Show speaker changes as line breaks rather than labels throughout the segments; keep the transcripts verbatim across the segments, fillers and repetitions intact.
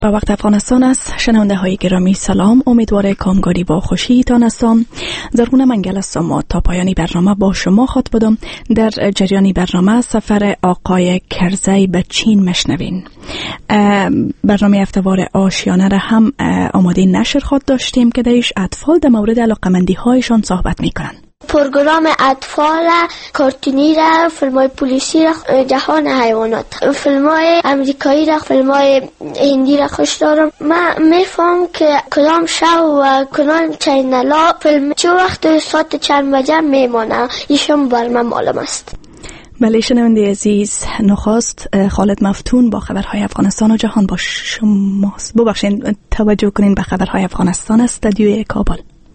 به وقت افغانستان است. شنونده های گرامی سلام، امیدواره کامگاری با خوشی تان هستم. زرغونه منگل هستم و تا پایانی برنامه با شما خود بدم. در جریانی برنامه سفر آقای کرزی به چین مشنوین. برنامه هفته‌وار آشیانه را هم آماده نشر خود داشتیم که درش اطفال در مورد علاقمندی هایشان صحبت میکنن.
پروگرام اطفال، کارتونی را، فیلم‌های پلیسی را، جهان حیوانات، فیلم‌های امریکایی را، فیلم‌های هندی را خوش دارم. من میفهم که کدام شو و کدام چینلا فیلم چه وقت ساعت چند بجه میمانه، ایشون بر من معلوم است.
بله شنونده عزیز، نخست خالد مفتون با خبرهای افغانستان و جهان با شماست. ببخشید توجه کنین به خبرهای افغانستان از استودیوی کابل.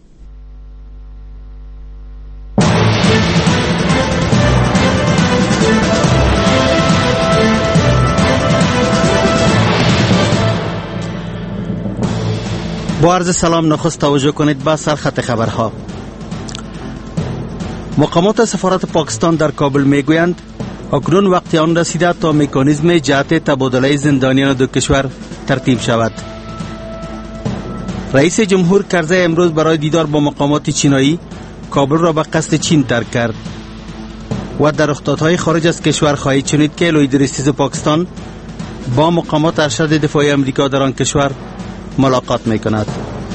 با عرض سلام، نخست توجه کنید به سرخط خبرها. مقامات سفارت پاکستان در کابل میگویند اکنون وقت آن رسیده تا مکانیزم جهت تبادله زندانیان دو کشور ترتیب شود. رئیس جمهور کرزی امروز برای دیدار با مقامات چینایی کابل را به قصد چین ترک کرد و در رخدادهای خارج از کشور خواهید شنید که لوید ریستیز پاکستان با مقامات ارشد دفاعی امریکا در آن کشور ملاقات می کند.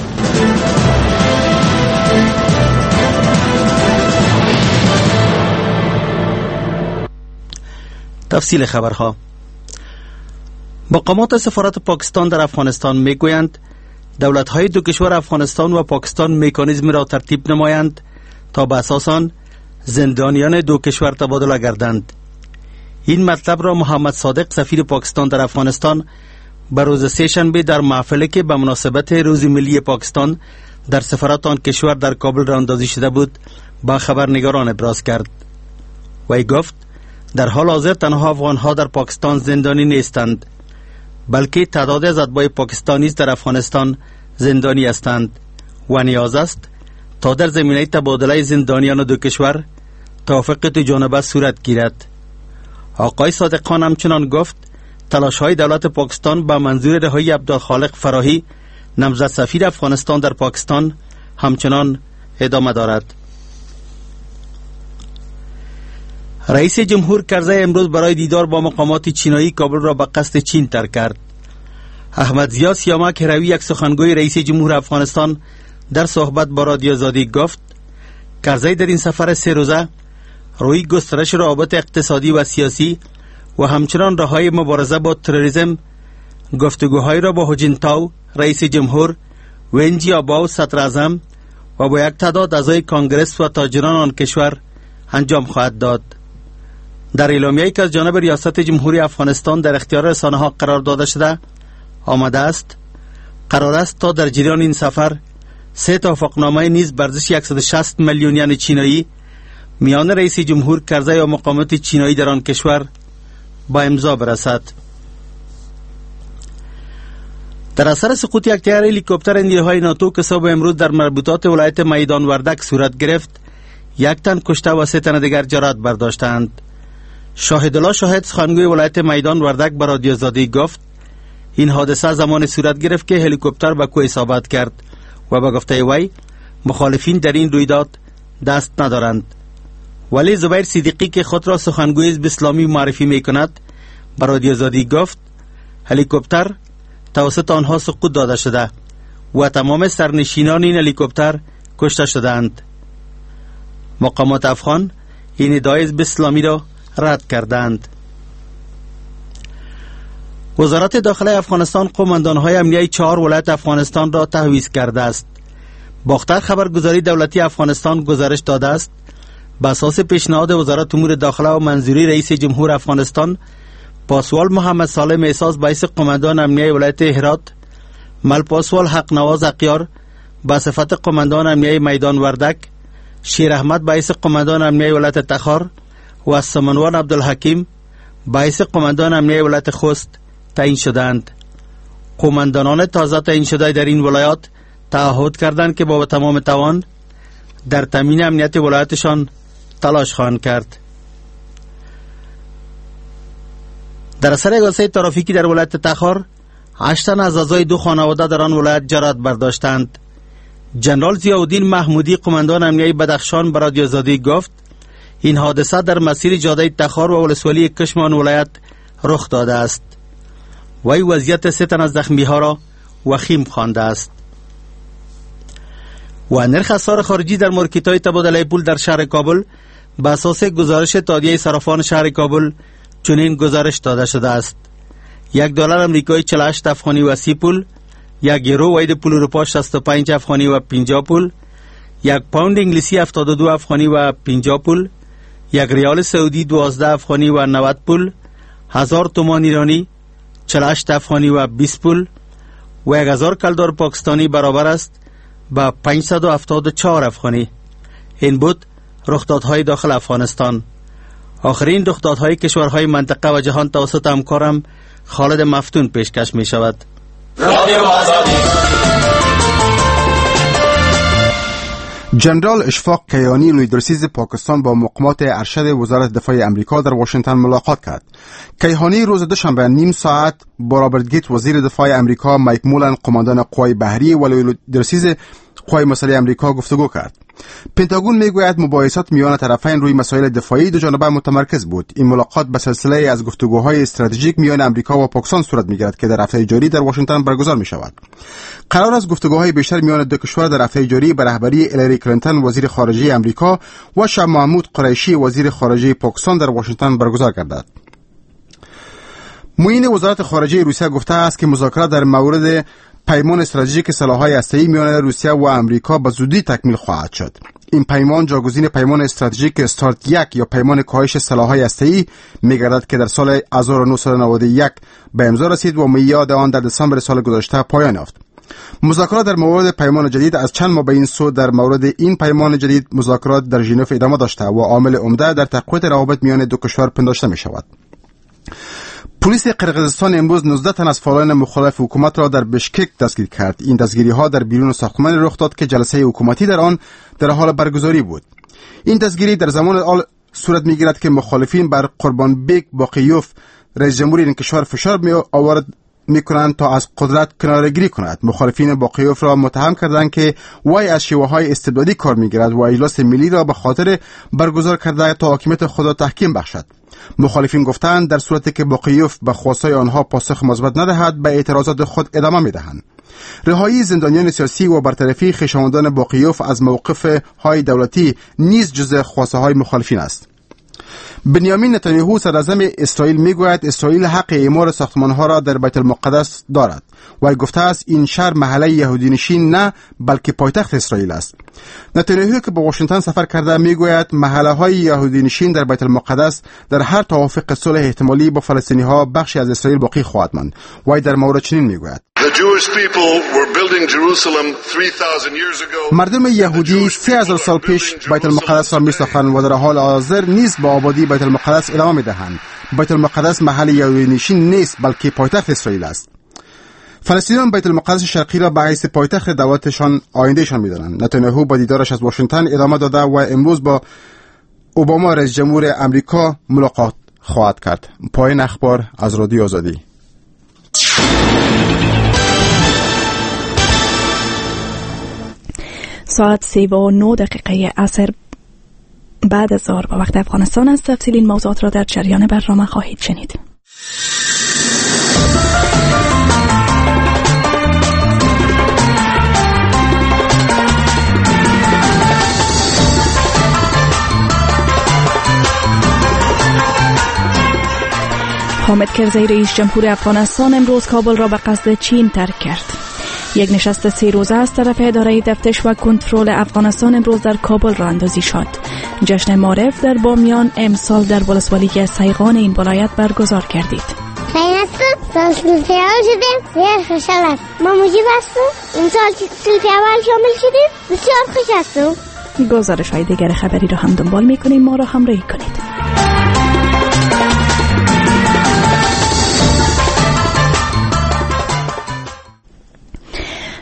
تفصیل خبرها. مقامات سفارت پاکستان در افغانستان می گویند دولت‌های دو کشور افغانستان و پاکستان مکانیزم را ترتیب نمایند تا به اساس آن زندانیان دو کشور تبادله گردند. این مطلب را محمد صادق سفیر پاکستان در افغانستان به روز سه‌شنبه در محفلی که به مناسبت روز ملی پاکستان در سفارت آن کشور در کابل راهاندازی شده بود با خبرنگاران ابراز کرد. وی گفت در حال حاضر تنها افغان‌ها در پاکستان زندانی نیستند، بلکه تعداد از اتباع پاکستانی در افغانستان زندانی هستند و نیاز است تا در زمینه تبادله زندانیان دو کشور توافق دو جانبه صورت گیرد. آقای صادق خان همچنان گفت تلاش‌های دولت پاکستان به منظور رهایی عبدالخالق فراهی نامزد سفیر افغانستان در پاکستان همچنان ادامه دارد. رئیس جمهور کرزی امروز برای دیدار با مقامات چینایی کابل را به قصد چین ترک کرد. احمد ضیا سیامک هروی، یک سخنگوی رئیس جمهور افغانستان، در صحبت با رادیو آزادی گفت کرزی در این سفر سه روزه روی گسترش روابط اقتصادی و سیاسی و همچنان راه‌های مبارزه با تروریسم گفتگوهای را با هو جینتاو رئیس جمهور، وین جیاباو صدر اعظم و با یک تعداد اعضای کانگرس و تاجران آن کشور انجام خواهد داد. در اعلامیه‌ای که از جانب ریاست جمهوری افغانستان در اختیار رسانه‌ها قرار داده شده آمده است قرار است تا در جریان این سفر سه توافقنامه نیز به ارزش صد و شصت میلیون ین چینایی میان رئیس جمهور کرزی و مقامات چینایی در آن کشور با امضا برسد. در اثر سقوط یک تیار هلیکوپتر نیروهای ناتو که صبح امروز در مربوطات ولایت میدان وردک صورت گرفت، یک تن کشته و سه تن دیگر جراحت برداشتند. شاهدالله شاهد سخنگوی ولایت میدان وردک به رادیو آزادی گفت این حادثه زمان صورت گرفت که هلیکوپتر به کوه اصابت کرد و به گفته وی مخالفین در این رویداد دست ندارند. ولی زبیر صدیقی که خود را سخنگوی حزب اسلامی معرفی میکند به رادیو آزادی گفت هلیکوپتر توسط آنها سقوط داده شده و تمام سرنشینان این هلیکوپتر کشته شدند. مقامات افغان این ادعای حزب اسلامی را رد کردند. وزارت داخله افغانستان قماندان‌های امنیتی چهار ولایت افغانستان را تحویز کرده است. باختر خبرگزاری دولتی افغانستان گزارش داده است به اساس پیشنهاد وزارت امور داخله و منظوری رئیس جمهور افغانستان، پاسوال محمد سالم احساس باعث قماندان امنیتی ولایت هرات، مل پاسوال حق نواز اقیار به صفت قماندان امنیتی میدان وردک، شیر احمد باعث قماندان امنیتی ولایت تخار و سمنوان عبدالحکیم باعث قماندان امنیتی ولایت خوست تعیین شدند. قماندانان تازه تعیین شده در این ولایات تعهد کردند که با تمام توان در تامین امنیت ولایتشان تلاش خواهند کرد. در اثر حادثه ترافیکی در ولایت تخار، هشت تن از اعضای دو خانواده در آن ولایت جراحت برداشتند. جنرال ضیاءالدین محمودی قماندان امنیه بدخشان به رادیو آزادی گفت این حادثه در مسیر جاده تخار و ولسوالی کشم آن ولایت رخ داده است. وی وضعیت سه تن از زخمی ها را وخیم خوانده است. و نرخ اسعار خارجی در مارکت‌های تبادله پول در شهر کابل به اساس گزارش اتحادیه صرافان شهر کابل چنین گزارش داده شده است: یک دلار امریکایی چهل و هشت افغانی و سی پول، یک یورو واحد پول اروپا شصت و پنج افغانی و پنجاه پول، یک پوند انگلیسی هفتاد و دو افغانی و پنجاه پول، یک ریال سعودی دوازده افغانی و نود پول، هزار تومان ایرانی چهل و هشت افغانی و بیست پول و یک هزار کلدار پاکستانی برابر است با پانصد و هفتاد و چهار افغانی. این بود رخدادهای داخل افغانستان. آخرین رخدادهای کشورهای منطقه و جهان توسط همکارم خالد مفتون پیشکش می شود.
جنرال اشفاق کیانی لوی درسیز پاکستان با مقامات ارشد وزارت دفاع امریکا در واشنگتن ملاقات کرد. کیانی روز دوشنبه نیم ساعت با رابرت گیت وزیر دفاع امریکا، مایک مولن قماندان قوای بحری و لوی درسیز قوای مسلح امریکا گفتگو کرد. پنتاگون میگوید مباحثات میان طرفین روی مسائل دفاعی دو جانبه متمرکز بود. این ملاقات به سلسله از گفتگوهای استراتژیک میان امریکا و پاکستان صورت میگیرد که در هفته جاری در واشنگتن برگزار می شود. قرار است گفتگوهای بیشتر میان دو کشور در هفته جاری به رهبری هیلاری کلینتون وزیر خارجه امریکا و شاه محمود قریشی وزیر خارجه پاکستان در واشنگتن برگزار گردد. معین وزارت خارجه روسیه گفته است که مذاکرات در مورد پیمان استراتژیک سلاح‌های هسته‌ای میان روسیه و امریکا به زودی تکمیل خواهد شد. این پیمان جاگزین پیمان استراتژیک استارت یک یا پیمان کاهش سلاح‌های هسته‌ای می‌گردد که در سال هزار و نهصد و نود و یک به امضا رسید و میعاد آن در دسامبر سال گذشته پایان یافت. مذاکرات در مورد پیمان جدید از چند ماه به این سو در مورد این پیمان جدید مذاکرات در ژنو ادامه داشته و عامل عمده در تقویت روابط میان دو کشور پنداشته می‌شود. پلیس قرقیزستان امروز نوزده تن از فعالان مخالف حکومت را در بشکک دستگیر کرد. این دستگیری‌ها در بیرون ساختمان رخ داد که جلسه حکومتی در آن در حال برگزاری بود. این دستگیری در زمان آل صورت می‌گیرد که مخالفین بر قربانبک باقیوف رئیس جمهوری این کشور فشار می آورد می‌کنند تا از قدرت کناره‌گیری کند. مخالفین باقیوف را متهم کردند که وی از شیوه‌های استبدادی کار می‌گیرد و اجلاس ملی را به خاطر برگزار کرده تا حاکمیت خود را تحکیم بخشد. مخالفین گفتند در صورتی که باقیوف به خواستهای آنها پاسخ مثبت ندهد به اعتراضات خود ادامه می‌دهند. رهایی زندانیان سیاسی و برطرفی خویشاوندان باقیوف از موقف‌های دولتی نیز جزء خواسته‌های مخالفین است. بنیامین نتانیاهو صدراعظم اسرائیل میگوید اسرائیل حق اعمار ساختمان‌ها را در بیت المقدس دارد و گفته است این شهر محله یهودی نشین نه بلکه پایتخت اسرائیل است. نتانیاهو که به واشنگتن سفر کرده میگوید محله‌های یهودی نشین در بیت المقدس در هر توافق صلح احتمالی با فلسطینی‌ها بخشی از اسرائیل باقی خواهد ماند. وی در مورد چنین میگوید: مردم یهودی سه هزار سال پیش بیت المقدس را می‌ساختند و در حال حاضر نیز با آبادی بیت المقدس ادامه می‌دهند. بیت المقدس محل یهودی نشین نیست بلکه پایتخت اسرائیل است. فلسطینیان بیت المقدس شرقی را به حیث پایتخت دولتشان آیندهشان می‌دانند. نتانیاهو با دیدارش از واشنگتن ادامه داده و امروز با اوباما رئیس جمهور امریکا ملاقات خواهد کرد. پایان اخبار از رادیو آزادی.
ساعت سه و نه دقیقه عصر بعد از ظهر به وقت افغانستان است. تفصیل این موضوعات را در جریان برنامه خواهید شنید. حامد کرزی رئیس جمهور افغانستان امروز کابل را به قصد چین ترک کرد. یک نشست سه روزه از طرف اداره تفتیش و کنترل افغانستان امروز در کابل راه اندازی شد. جشن معرف در بامیان امسال در ولسوالی سیغان این ولایت برگزار گردید.
خیلی هستم سال پیاول شدیم زیاد خوشحال است. ما موجب هستم این سال که سال پیاول شامل شدیم بسیار خوش هستم.
گزارش های دیگر خبری را هم دنبال میکنیم. ما را همراهی کنید.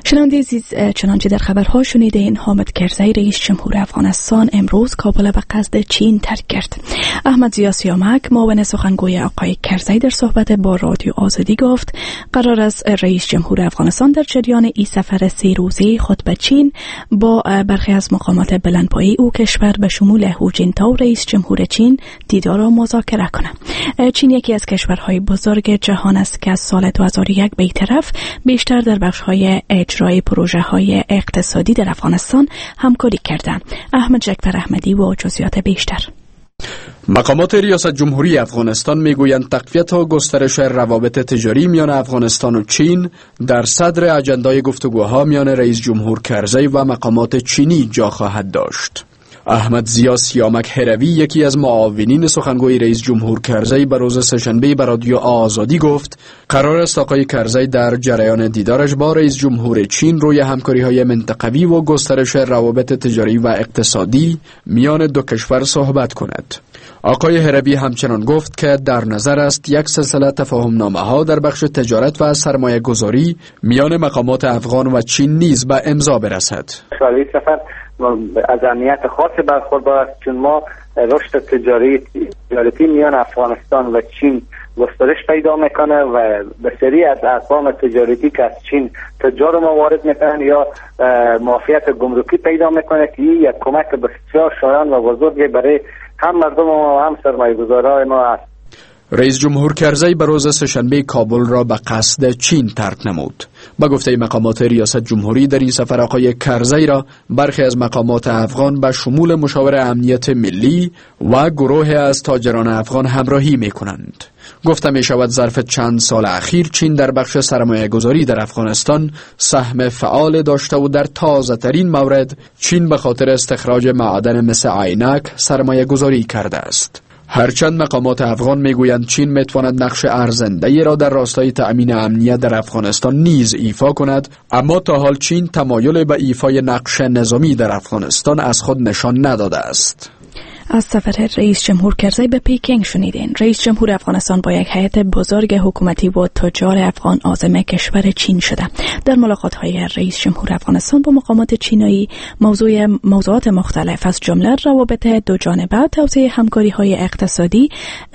شنونده عزیز، چنانچه در خبرها شنیدین، حامد کرزی رئیس جمهور افغانستان امروز کابل به قصد چین ترک کرد. احمد ضیا سیامک معاون سخنگوی آقای کرزی در صحبت با رادیو آزادی گفت قرار است رئیس جمهور افغانستان در جریان این سفر سه روزه خود به چین با برخی از مقامات بلندپایه او کشور به شمول هو جینتائو رئیس جمهور چین دیدار و مذاکره کنه. چین یکی از کشورهای بزرگ جهان است که از سال دو هزار و یک به طرف بیشتر در بخش‌های اجرای پروژه های اقتصادی در افغانستان همکاری کردند. احمد جکفر احمدی و جزئیات بیشتر.
مقامات ریاست جمهوری افغانستان میگویند تقویت و گسترش روابط تجاری میان افغانستان و چین در صدر اجندای گفتگوها میان رئیس جمهور کرزی و مقامات چینی جا خواهد داشت. احمد ضیا سیامک هروی، یکی از معاونین سخنگوی رئیس جمهور کرزی، به روز سه‌شنبه به رادیو آزادی گفت قرار است آقای کرزی در جریان دیدارش با رئیس جمهور چین روی همکاری‌های منطقوی و گسترش روابط تجاری و اقتصادی میان دو کشور صحبت کند. آقای هروی همچنان گفت که در نظر است یک سلسله تفاهم‌نامه‌ها در بخش تجارت و سرمایه گذاری میان مقامات افغان و چین نیز به امضا برسد.
سفر از اهمیت خاصی برخوردار است، چون ما رشد تجاری تجارتی میان افغانستان و چین گسترش پیدا میکنه و بسیاری از اقوام تجارتی که از چین تجار ما وارد میکنن یا معافیت گمرکی پیدا میکنه که این یک کمک بسیار شایان و بزرگی برای هم مردم و هم سرمایه‌گذاران ما است.
رئیس جمهور کرزی به روز سه‌شنبه کابل را به قصد چین ترک نمود. با گفته مقامات ریاست جمهوری، در این سفر آقای کرزی را برخی از مقامات افغان به شمول مشاور امنیت ملی و گروه از تاجران افغان همراهی می کنند. گفته می شود ظرف چند سال اخیر چین در بخش سرمایه گذاری در افغانستان سهم فعال داشته و در تازه ترین مورد چین به خاطر استخراج معادن مثل عینک سرمایه گذاری کرده است. هرچند مقامات افغان میگویند چین میتواند نقش ارزنده‌ای را در راستای تأمین امنیت در افغانستان نیز ایفا کند، اما تا حال چین تمایل به ایفای نقش نظامی در افغانستان از خود نشان نداده است.
از سفر رئیس جمهور کرزی به پیکنگ شنیدین. رئیس جمهور افغانستان با یک هیئت بزرگ حکومتی و تجار افغان عازم کشور چین شده. در ملاقات‌های رئیس جمهور افغانستان با مقامات چینی موضوع موضوعات مختلف از جمله روابط دو جانبه، توسعه همکاری‌های اقتصادی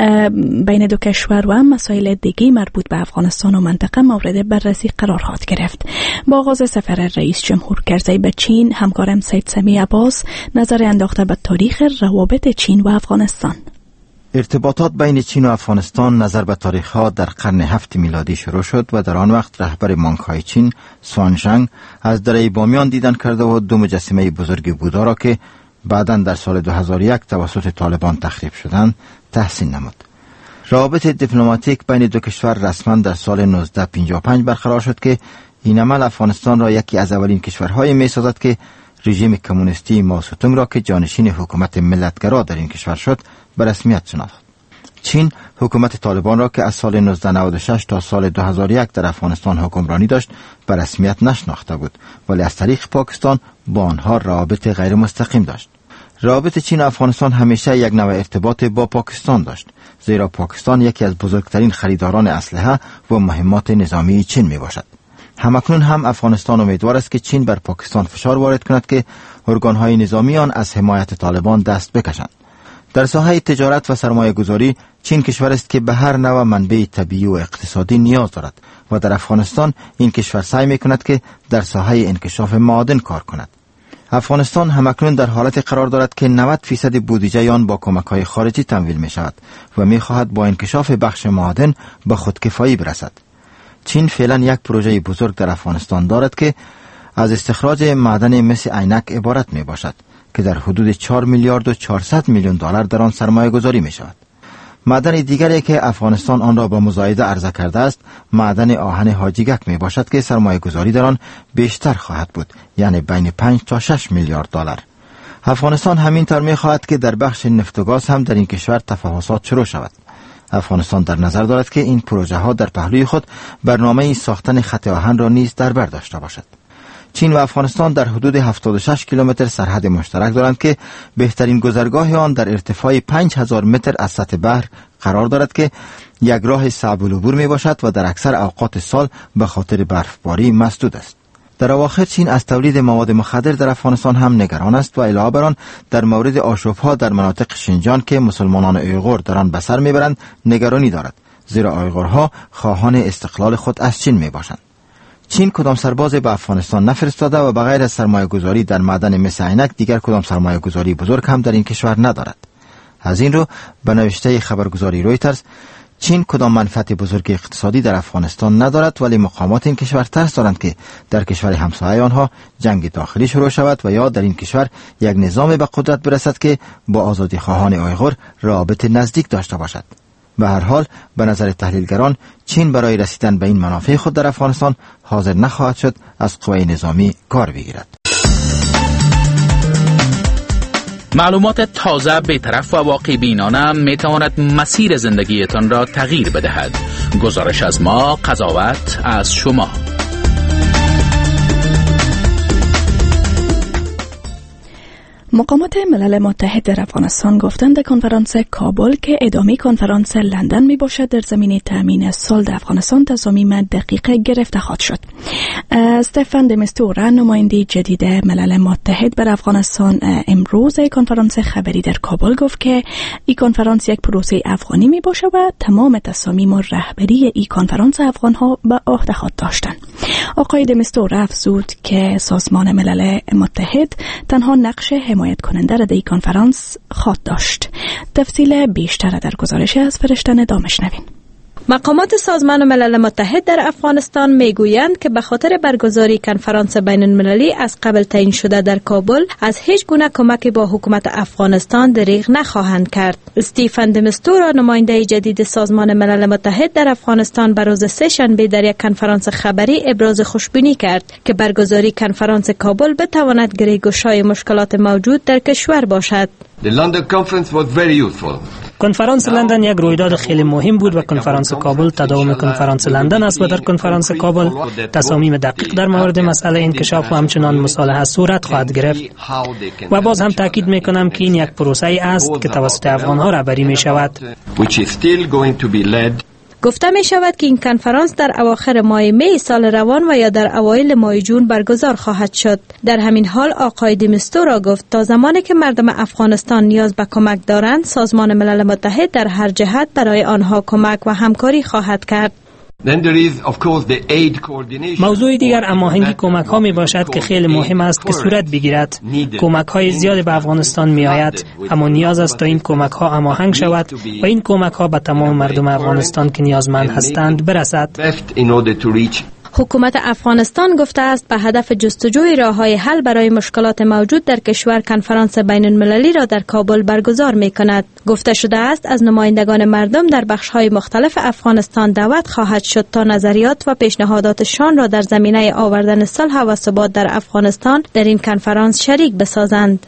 بین دو کشور و مسائل دیگه مربوط به افغانستان و منطقه مورد بررسی قرار گرفت. با آغاز سفر رئیس جمهور کرزی به چین، همکارم سید سمی عباس نظر انداخته به تاریخ روابط چین و افغانستان.
ارتباطات بین چین و افغانستان نظر به تاریخ‌ها در قرن هفت میلادی شروع شد و در آن وقت رهبر بانک‌های چین سوانژنگ از دره بامیان دیدن کرده و دو مجسمه بزرگ بودا را که بعداً در سال دو هزار و یک توسط طالبان تخریب شدند تحسین نمود. روابط دیپلماتیک بین دو کشور رسما در سال نوزده پنجاه و پنج برقرار شد که این عمل افغانستان را یکی از اولین کشورهای می‌سازد که رژیم کمونیستی ماوستونگ را که جانشین حکومت ملتگرا در این کشور شد به رسمیت شناخت. چین حکومت طالبان را که از سال نوزده نود و شش تا سال دو هزار و یک در افغانستان حکمرانی داشت به رسمیت نشناخته بود، ولی از طریق پاکستان با آنها روابط غیر مستقیم داشت. روابط چین و افغانستان همیشه یک نوع ارتباط با پاکستان داشت، زیرا پاکستان یکی از بزرگترین خریداران اسلحه و مهمات نظامی چین می باشد. همکنون هم افغانستان امیدوار است که چین بر پاکستان فشار وارد کند که ارگان‌های نظامی آن از حمایت طالبان دست بکشند. در ساحه تجارت و سرمایه گذاری چین کشور است که به هر نوع منبع طبیعی و اقتصادی نیاز دارد و در افغانستان این کشور سعی می‌کند که در ساحه انکشاف معادن کار کند. افغانستان همکنون در حالت قرار دارد که نود فیصد بودجه آن با کمک‌های خارجی تمویل می‌شود و می‌خواهد با انکشاف بخش معادن به خودکفایی برسد. چین فعلا یک پروژه بزرگ در افغانستان دارد که از استخراج معدن مس عینک عبارت می باشد که در حدود چهار میلیارد و چهارصد میلیون دلار در آن سرمایه گذاری می شود. معدن دیگری که افغانستان آن را با مزایده عرضه کرده است معدن آهن حاجیگک می باشد که سرمایه گذاری در آن بیشتر خواهد بود، یعنی بین پنج تا شش میلیارد دلار. افغانستان همینطور می خواهد که در بخش نفت و گاز هم در این کشور تفاوضات شروع شود. افغانستان در نظر دارد که این پروژه ها در پهلوی خود برنامه ساختن خط آهن را نیز در بر داشته باشد. چین و افغانستان در حدود هفتاد و شش کیلومتر سرحد مشترک دارند که بهترین گذرگاه آن در ارتفاع پنج هزار متر از سطح بحر قرار دارد که یک راه صعب العبور می باشد و در اکثر اوقات سال به خاطر برفباری مسدود است. در اواخر چین از تولید مواد مخدر در افغانستان هم نگران است و علاوه بر آن در مورد آشوب‌ها در مناطق شینجان که مسلمانان اویغور در آن به سر میبرند نگرانی دارد، زیرا اویغورها خواهان استقلال خود از چین میباشند. چین کدام سرباز به افغانستان نفرستاده و بغیر از سرمایه گذاری در معدن مس عینک دیگر کدام سرمایه گذاری بزرگ هم در این کشور ندارد. از این رو به نوشته خبرگزاری رویترز، چین کدام منفعت بزرگ اقتصادی در افغانستان ندارد، ولی مقامات این کشور ترس دارند که در کشور همسایه آنها جنگ داخلی شروع شود و یا در این کشور یک نظام به قدرت برسد که با آزادی خواهان اویغور رابطه نزدیک داشته باشد. به هر حال به نظر تحلیلگران چین برای رسیدن به این منافع خود در افغانستان حاضر نخواهد شد از قوای نظامی کار بگیرد.
معلومات تازه، بی‌طرف و واقع بینانه می تواند مسیر زندگیتان را تغییر بدهد. گزارش از ما، قضاوت از شما.
مقامات ملل متحد در افغانستان گفتند کنفرانس کابل که ادامه کنفرانس لندن می باشد در زمینه تامین صلح در افغانستان تصامیم دقیق گرفته خواهد شد. استفان د میستورا، نماینده جدید ملل متحد بر افغانستان، امروز کنفرانس خبری در کابل گفت که این کنفرانس یک پروسه افغانی می باشد و تمام تصامیم و رهبری این کنفرانس افغان ها به عهده خواهد داشتند. آقای د میستورا افزود که سازمان ملل متحد تنها نقش حمایت کننده را در این کنفرانس خواهد داشت. تفصیل بیشتر در گزارش از فرشته دامش نوین.
مقامات سازمان ملل متحد در افغانستان میگویند که به خاطر برگزاری کنفرانس بین المللی از قبل تعیین شده در کابل از هیچ گونه کمکی با حکومت افغانستان دریغ نخواهند کرد. استیفن د میستورا، نماینده جدید سازمان ملل متحد در افغانستان، به روز سه شنبه در یک کنفرانس خبری ابراز خوشبینی کرد که برگزاری کنفرانس کابل بتواند گریگوشای مشکلات موجود در کشور باشد.
The London conference was very useful.
کنفرانس لندن یک رویداد خیلی مهم بود و کنفرانس کابل تداوم کنفرانس لندن است و در کنفرانس کابل تصامیم دقیق در مورد مسئله انکشاف و همچنان مصالحه صورت خواهد گرفت. و باز هم تاکید میکنم که این یک پروسه است که توسط افغانها رهبری می شود.
گفته می شود که این کنفرانس در اواخر ماه می سال روان و یا در اوایل ماه جون برگزار خواهد شد. در همین حال آقای د میستورا گفت تا زمانی که مردم افغانستان نیاز به کمک دارند، سازمان ملل متحد در هر جهت برای آنها کمک و همکاری خواهد کرد.
موضوع دیگر هماهنگی کمک ها می باشد که خیلی مهم است که صورت بگیرد. کمک های زیاد به افغانستان می آید، اما نیاز است تا این کمک ها هماهنگ شود و این کمک ها به تمام مردم افغانستان که نیازمند هستند برسد.
حکومت افغانستان گفته است به هدف جستجوی راه‌های حل برای مشکلات موجود در کشور کنفرانس بین المللی را در کابل برگزار می کند. گفته شده است از نمایندگان مردم در بخش‌های مختلف افغانستان دعوت خواهد شد تا نظریات و پیشنهاداتشان را در زمینه آوردن صلح و ثبات در افغانستان در این کنفرانس شریک بسازند.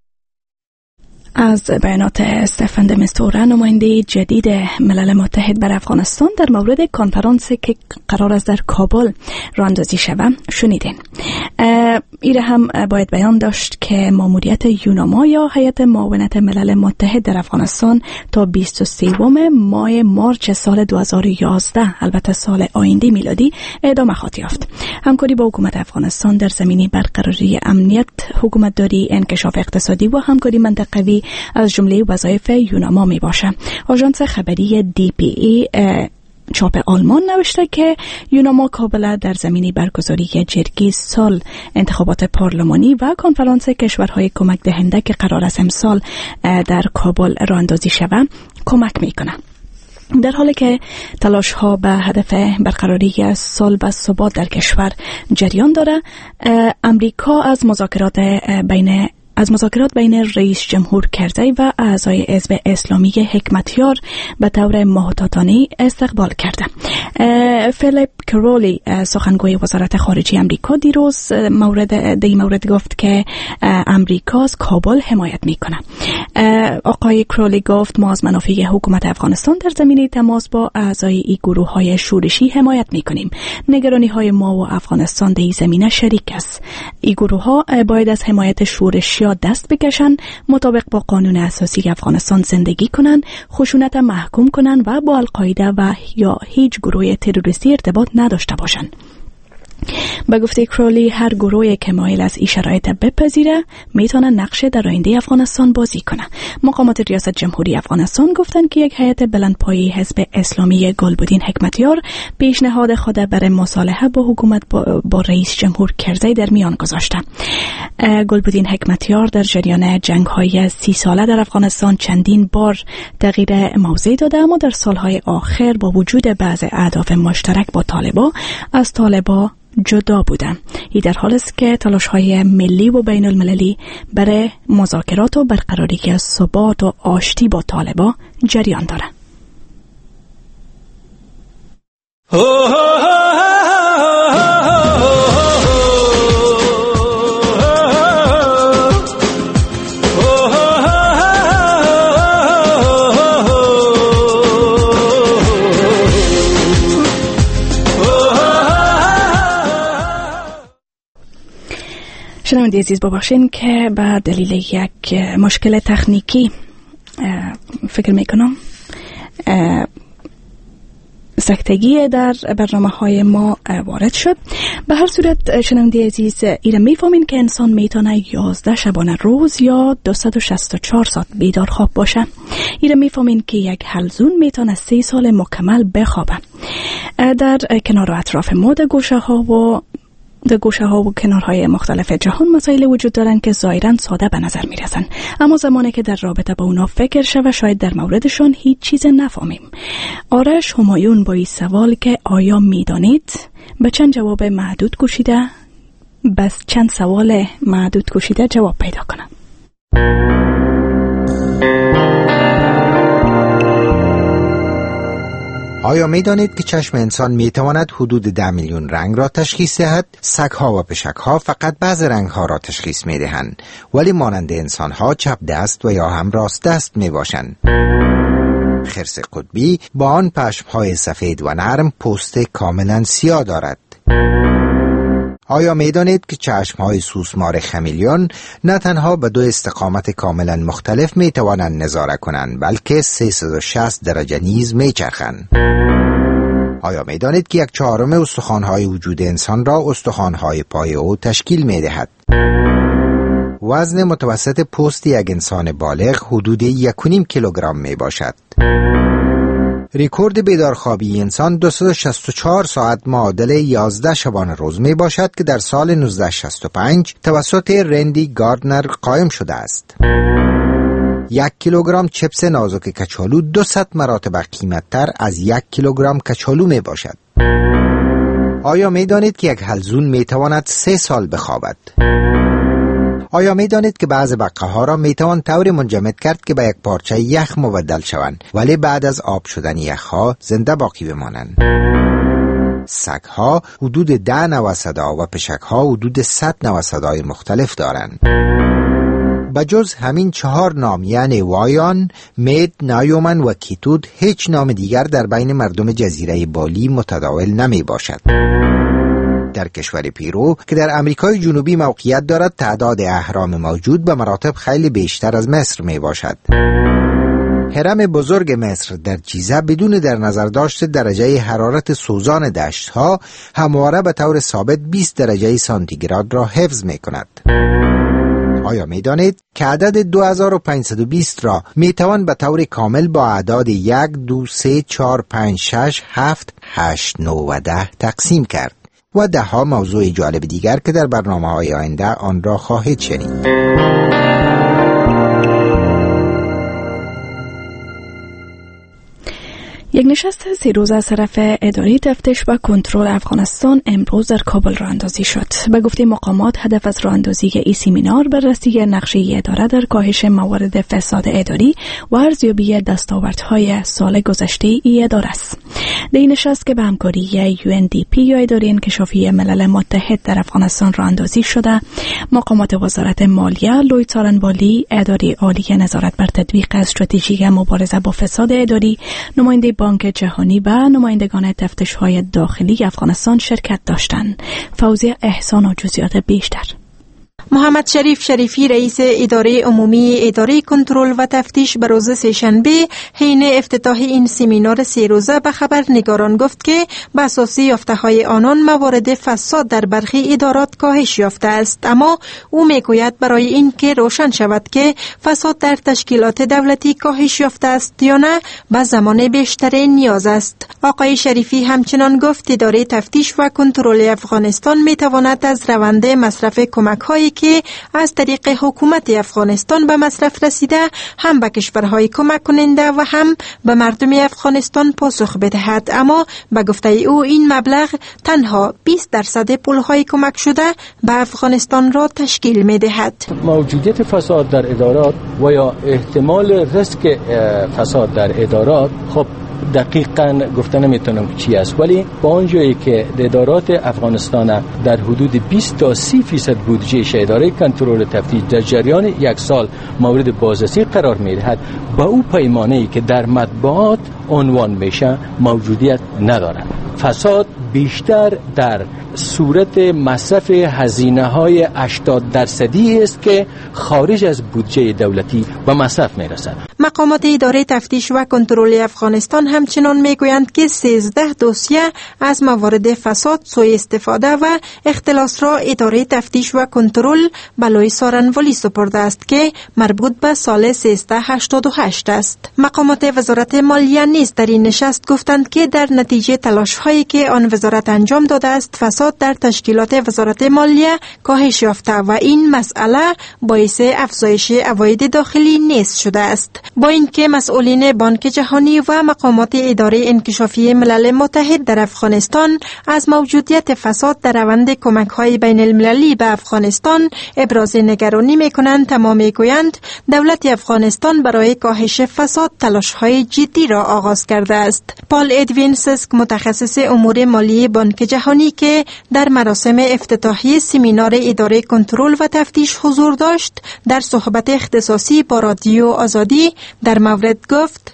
از بیانات استفان د میستورا، نماینده جدید ملل متحد بر افغانستان در مورد کنفرانسی که قرار است در کابل راه اندازی شود شنیدین. ایره هم باید بیان داشت که ماموریت یوناما یا هیئت معاونت ملل متحد در افغانستان تا بیست و سوم ماه مارچ سال دو هزار و یازده، البته سال آینده میلادی، ادامه خواهد یافت. همکاری با حکومت افغانستان در زمینه برقراری امنیت، حکومتداری، انکشاف اقتصادی و همکاری منطقوی از جمله وظایف یوناما می باشه. آژانس خبری دی پی ای چاپ آلمان نوشته که یوناما کابل در زمینه برگزاری جرگه سال انتخابات پارلمانی و کنفرانس کشورهای کمک دهنده که قرار است امسال در کابل راه اندازی شود کمک میکنه. در حالی که تلاش ها به هدف برقراری صلح و ثبات در کشور جریان داره، امریکا از مذاکرات بین از مذاکرات بین رئیس جمهور کرزی و اعضای حزب اسلامی حکمتیار به طور محتاطانه استقبال کرده. فیلیپ کرولی، سخنگوی وزارت خارجه امریکا، دیروز مورد دی مورد گفت که امریکا از کابل حمایت میکنه. آقای کرولی گفت ما از منافع حکومت افغانستان در زمینه تماس با اعضای این گروه های شورشی حمایت میکنیم. نگرانی های ما و افغانستان در این زمینه شریک است. این گروه ها باید از حمایت شورشی دست بکشن، مطابق با قانون اساسی افغانستان زندگی کنن، خشونت محکوم کنن و با القاعده و یا هیچ گروه تروریستی ارتباط نداشته باشن. به گفته کرولی هر گروهی که مایل از این شرایط بپذیره میتونه نقش در آینده افغانستان بازی کنه. مقامات ریاست جمهوری افغانستان گفتند که یک هیئت بلندپایه حزب اسلامی گلبدین حکمتیار پیشنهاد خود برای مصالحه با حکومت با, با رئیس جمهور کرزی در میان گذاشته. گلبدین حکمتیار در جریان جنگ‌های سی ساله در افغانستان چندین بار تغییر موضع داده، اما در سالهای آخر با وجود بعض اهداف مشترک با طالبان از طالبان جدا بودن. این در حال است که تلاش‌های ملی و بین المللی برای مذاکرات و برقراری ثبات و آشتی با طالبان جریان داره. شنونده عزیز ببخشین که به دلیل یک مشکل تکنیکی فکر میکنم سکتگی در برنامه های ما وارد شد. به هر صورت شنونده عزیز ایره میفهمین که انسان میتونه یازده شبانه روز یا دویست و شصت و چهار ساعت بیدار خواب باشه. ایره میفهمین که یک حلزون میتونه سه سال مکمل بخوابه. در کنار و اطراف ما در گوشه ها و در گوشه ها و کنارهای مختلف جهان مسائل وجود دارن که ظاهراً ساده به نظر می رسن، اما زمانی که در رابطه با اونا فکر شود شاید در موردشون هیچ چیز نفهمیم. آرش همایون با این سوال که آیا می دانید به چند جواب محدود کشیده بس چند سوال محدود کشیده جواب پیدا کنه.
آیا می دانید که چشم انسان می تواند حدود ده میلیون رنگ را تشخیص دهد؟ سگ‌ها و پشک‌ها فقط بعض رنگ‌ها را تشخیص می دهند، ولی مانند انسان‌ها چپ دست و یا هم راست دست می باشند. خرس قطبی با آن پشم‌های سفید و نرم پوست کاملا سیاه دارد. آیا می دانید که چشم‌های سوسمار خمیلیون نه تنها به دو استقامت کاملا مختلف می توانند نظاره کنند، بلکه سیصد و شصت درجه نیز می چرخند؟ آیا می دانید که یک چهارم استخوان‌های وجود انسان را استخوان‌های پای او تشکیل می دهد؟ وزن متوسط پوست یک انسان بالغ حدود یک و نیم کیلوگرم می باشد. ریکورد بیدارخوابی انسان دویست و شصت و چهار ساعت معادل یازده شبانه روز می باشد که در سال نوزده شصت و پنج توسط رندی گاردنر قائم شده است. یک کیلوگرم چپس نازک کچالو دویست مراتب قیمت‌تر از یک کیلوگرم کچالو می باشد. آیا می دانید که یک حلزون می تواند سه سال بخوابد؟ آیا می دانید که بعض بقه ها را می توان طور منجمد کرد که به یک پارچه یخ مبدل شوند، ولی بعد از آب شدن یخ ها زنده باقی بمانند؟ سگ ها حدود ده نوع صدا و پشک ها حدود صد نوع صدای مختلف دارند. بجز همین چهار نام یعنی وایان، مید، نایومن و کیتود هیچ نام دیگر در بین مردم جزیره بالی متداول نمی باشد. در کشور پیرو که در امریکای جنوبی موقعیت دارد تعداد اهرام موجود به مراتب خیلی بیشتر از مصر می باشد. هرم بزرگ مصر در جیزه بدون در نظر داشت درجه حرارت سوزان دشت ها همواره به طور ثابت بیست درجه سانتیگراد را حفظ می کند. آیا می دانید که عدد دو هزار و پانصد و بیست را می توان به طور کامل با اعداد یک، دو، سه، چهار، پنج، شش، هفت، هشت، نه و ده تقسیم کرد؟ و ده ها موضوع جالب دیگر که در برنامه های آینده آن را خواهید شنید.
یک نشست سه روزه از طرف اداره تفتیش و کنترل افغانستان امروز در کابل راه اندازی شد. به گفته مقامات هدف از راه اندازی این سمینار بررسی نقشه اداره در کاهش موارد فساد اداری و ارزیابی دستاوردهای سال گذشته ای اداره است. در این نشست که به همکاری یو ان دی پی یا اداره انکشافی ملل متحد در افغانستان راه اندازی شده، مقامات وزارت مالیه، لوی سارنبالی، اداره عالی نظارت بر تطبیق استراتژی مبارزه با فساد اداری، نماینده بانک جهانی و نمایندگان تفتیش‌های داخلی افغانستان شرکت داشتند. فوزیه احسان و جزئیات بیشتر.
محمد شریف شریفی رئیس اداره عمومی اداره کنترل و تفتیش به روز سه‌شنبه حین افتتاح این سمینار سه روزه به خبرنگاران گفت که به اساس یافته‌های آنان موارد فساد در برخی ادارات کاهش یافته است، اما او میگوید برای این که روشن شود که فساد در تشکیلات دولتی کاهش یافته است یا نه به زمان بیشتر نیاز است. آقای شریفی همچنان گفت اداره تفتیش و کنترل افغانستان میتواند از روند مصرف کمک‌هایی که از طریق حکومت افغانستان به مصرف رسیده هم به کشورهای کمک کننده و هم به مردم افغانستان پاسخ بدهد، اما به گفته او این مبلغ تنها بیست درصد پولهای کمک شده به افغانستان را تشکیل می‌دهد.
موجودیت فساد در ادارات و یا احتمال ریسک فساد در ادارات خب دقیقاً گفته نمیتونم چی است، ولی با اونجایی که ادارات افغانستان در حدود بیست تا سی فیصد بودجه اداره کنترل تفتیش در جریان یک سال مورد بازرسی قرار میدهد، با او پیمانه‌ای که در مطبوعات عنوان میشه موجودیت ندارد. فساد بیشتر در صورت مصرف هزینه‌های هشتاد درصدی است که خارج از بودجه دولتی به مصرف میرسد.
مقامات اداره تفتیش و کنترل افغانستان همچنان میگویند که سیزده دوسیه از موارد فساد، سوء استفاده و اختلاس را اداره تفتیش و کنترل بلای سارنوالی سپرده است که مربوط به سال سیزده هشتاد و هشت است. مقامات وزارت مالیه نیز در این نشست گفتند که در نتیجه تلاش هایی که آن وزارت انجام داده است فساد در تشکیلات وزارت مالیه کاهش یافته و این مسئله باعث افزایش عواید داخلی نیز شده است. با اینکه مسئولین بانک جهانی و مقامات اداره انکشافی ملل متحد در افغانستان از موجودیت فساد در روند کمک‌های بین المللی به افغانستان ابراز نگرانی می‌کنند، اما می‌گویند دولت افغانستان برای کاهش فساد تلاش‌های جدی را آغاز کرده است. پال ادوین سسک متخصص امور مالی بانک جهانی که در مراسم افتتاحیه سمینار اداره کنترل و تفتیش حضور داشت، در صحبت اختصاصی با رادیو آزادی در مورد گفت: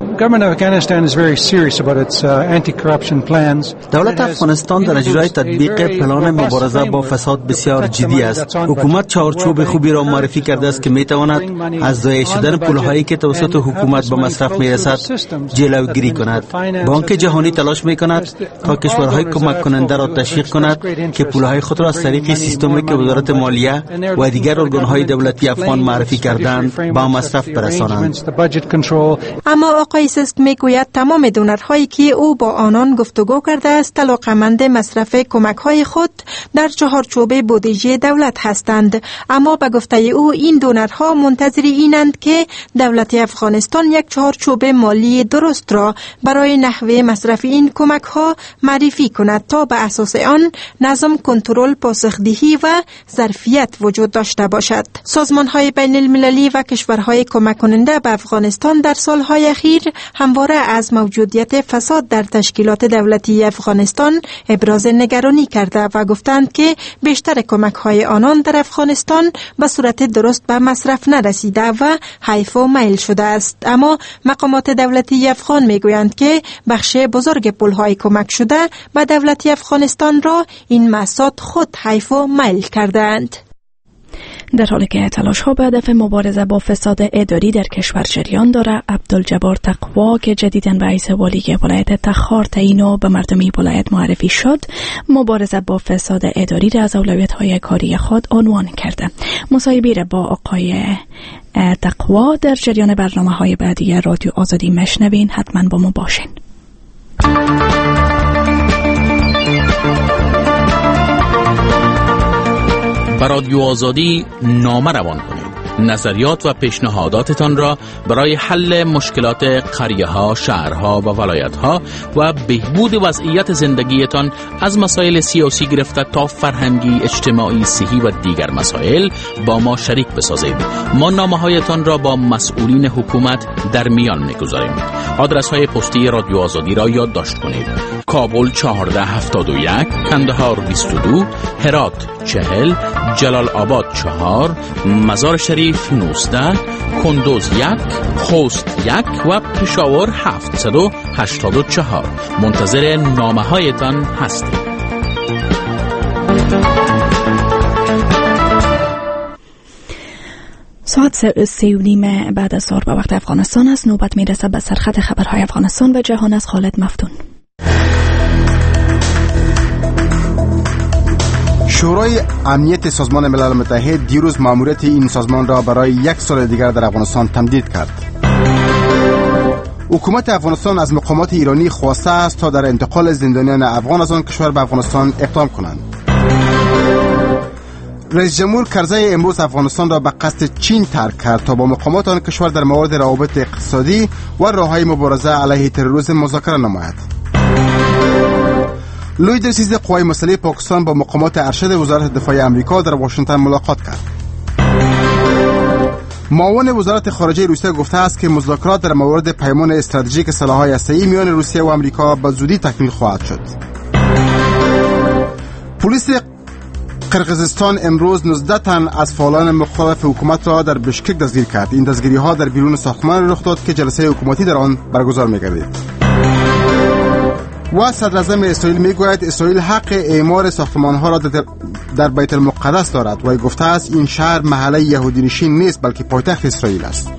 دولت افغانستان در اجرای تطبیق پلان مبارزه با فساد بسیار جدی است. حکومت چارچوب خوبی را معرفی کرده است که میتواند از ضایع شدن پولهایی که توسط حکومت به مصرف میرسد جلوگیری کند. بانک جهانی تلاش میکند تا کشورهای کمک کننده را تشویق کند که پولهای خود را از طریق سیستمی که وزارت مالیه و دیگر ارگانهای دولتی افغان معرفی کردند به مصرف برسانند.
اما آقای سسک میگوید تمام دونرهایی که او با آنان گفتگو کرده است علاقه‌مند مصرف کمک‌های خود در چهارچوب بودجه دولت هستند، اما به گفته او این دونرها منتظر اینند که دولت افغانستان یک چهارچوب مالی درست را برای نحوه مصرف این کمک‌ها معرفی کند تا به اساس آن نظم، کنترل، پاسخدهی و ظرفیت وجود داشته باشد. سازمان‌های بین المللی و کشورهای کمک کننده به افغانستان در سالهای اخیر همواره از موجودیت فساد در تشکیلات دولتی افغانستان ابراز نگرانی کرده و گفتند که بیشتر کمک‌های آنان در افغانستان به صورت درست به مصرف نرسیده و حیف و میل شده است. اما مقامات دولتی افغان میگویند که بخش بزرگ پول‌های کمک شده به دولت افغانستان را این مصاد خود حیف و میل کردند.
در حالی که تلاش ها به هدف مبارزه با فساد اداری در کشور جریان داره، عبدالجبار تقوا که جدیداً رئیس والی ولایت تخار تعیین و به مردمی ولایت معرفی شد، مبارزه با فساد اداری را از اولویت‌های کاری خود عنوان کرده. مصاحبه را با آقای تقوا در جریان برنامه‌های بعدی رادیو آزادی مشنوین، حتما با ما باشین.
به رادیو آزادی نامه روان کنید. نظریات و پیشنهاداتتان را برای حل مشکلات قریه‌ها، شهرها و ولایت‌ها و بهبود وضعیت زندگیتان از مسائل سیاسی گرفته تا فرهنگی، اجتماعی، صحی و دیگر مسائل با ما شریک بسازید. ما نامه‌هایتان را با مسئولین حکومت در میان می‌گذاریم. آدرس‌های پستی رادیو آزادی را یادداشت کنید: کابل چهارده هفتاد و یک، کندهار بیست و دو، هرات چهل، جلال آباد چهار، مزار شریف نوزده، کندوز یک، خوست یک و پشاور هفتصد و هشتاد و چهار. منتظر نامه هایتان هستیم.
ساعت سه و نیم بعد از ظهر به وقت افغانستان است. نوبت میرسه به سرخط خبرهای افغانستان و جهان از خالد مفتون.
شورای امنیت سازمان ملل متحد دیروز ماموریت این سازمان را برای یک سال دیگر در افغانستان تمدید کرد. حکومت افغانستان از مقامات ایرانی خواسته است تا در انتقال زندانیان افغان از آن کشور به افغانستان اقدام کنند. رئیس جمهور کرزی امروز افغانستان را به قصد چین ترک کرد تا با مقامات آن کشور در مورد روابط اقتصادی و راههای مبارزه علیه تروریسم مذاکره نماید. لوی دسیز قوای مسلح پاکستان با مقامات ارشد وزارت دفاع امریکا در واشنگتن ملاقات کرد. معاون وزارت خارجه روسیه گفته است که مذاکرات در مورد پیمان استراتژیک سلاح‌های هسته‌ای میان روسیه و آمریکا به زودی تکمیل خواهد شد. پلیس قرقیزستان امروز نوزده تن از فعالان مخالف حکومت را در بشکک دستگیر کرد. این دستگیری‌ها در بیرون ساختمان رخ داد که جلسه حکومتی در آن برگزار می‌گردید. و صدر اعظم اسرائیل میگوید اسرائیل حق اعمار ساختمان‌ها را در بیت المقدس دارد و گفته است این شهر محله یهودی نشین نیست بلکه پایتخت اسرائیل است.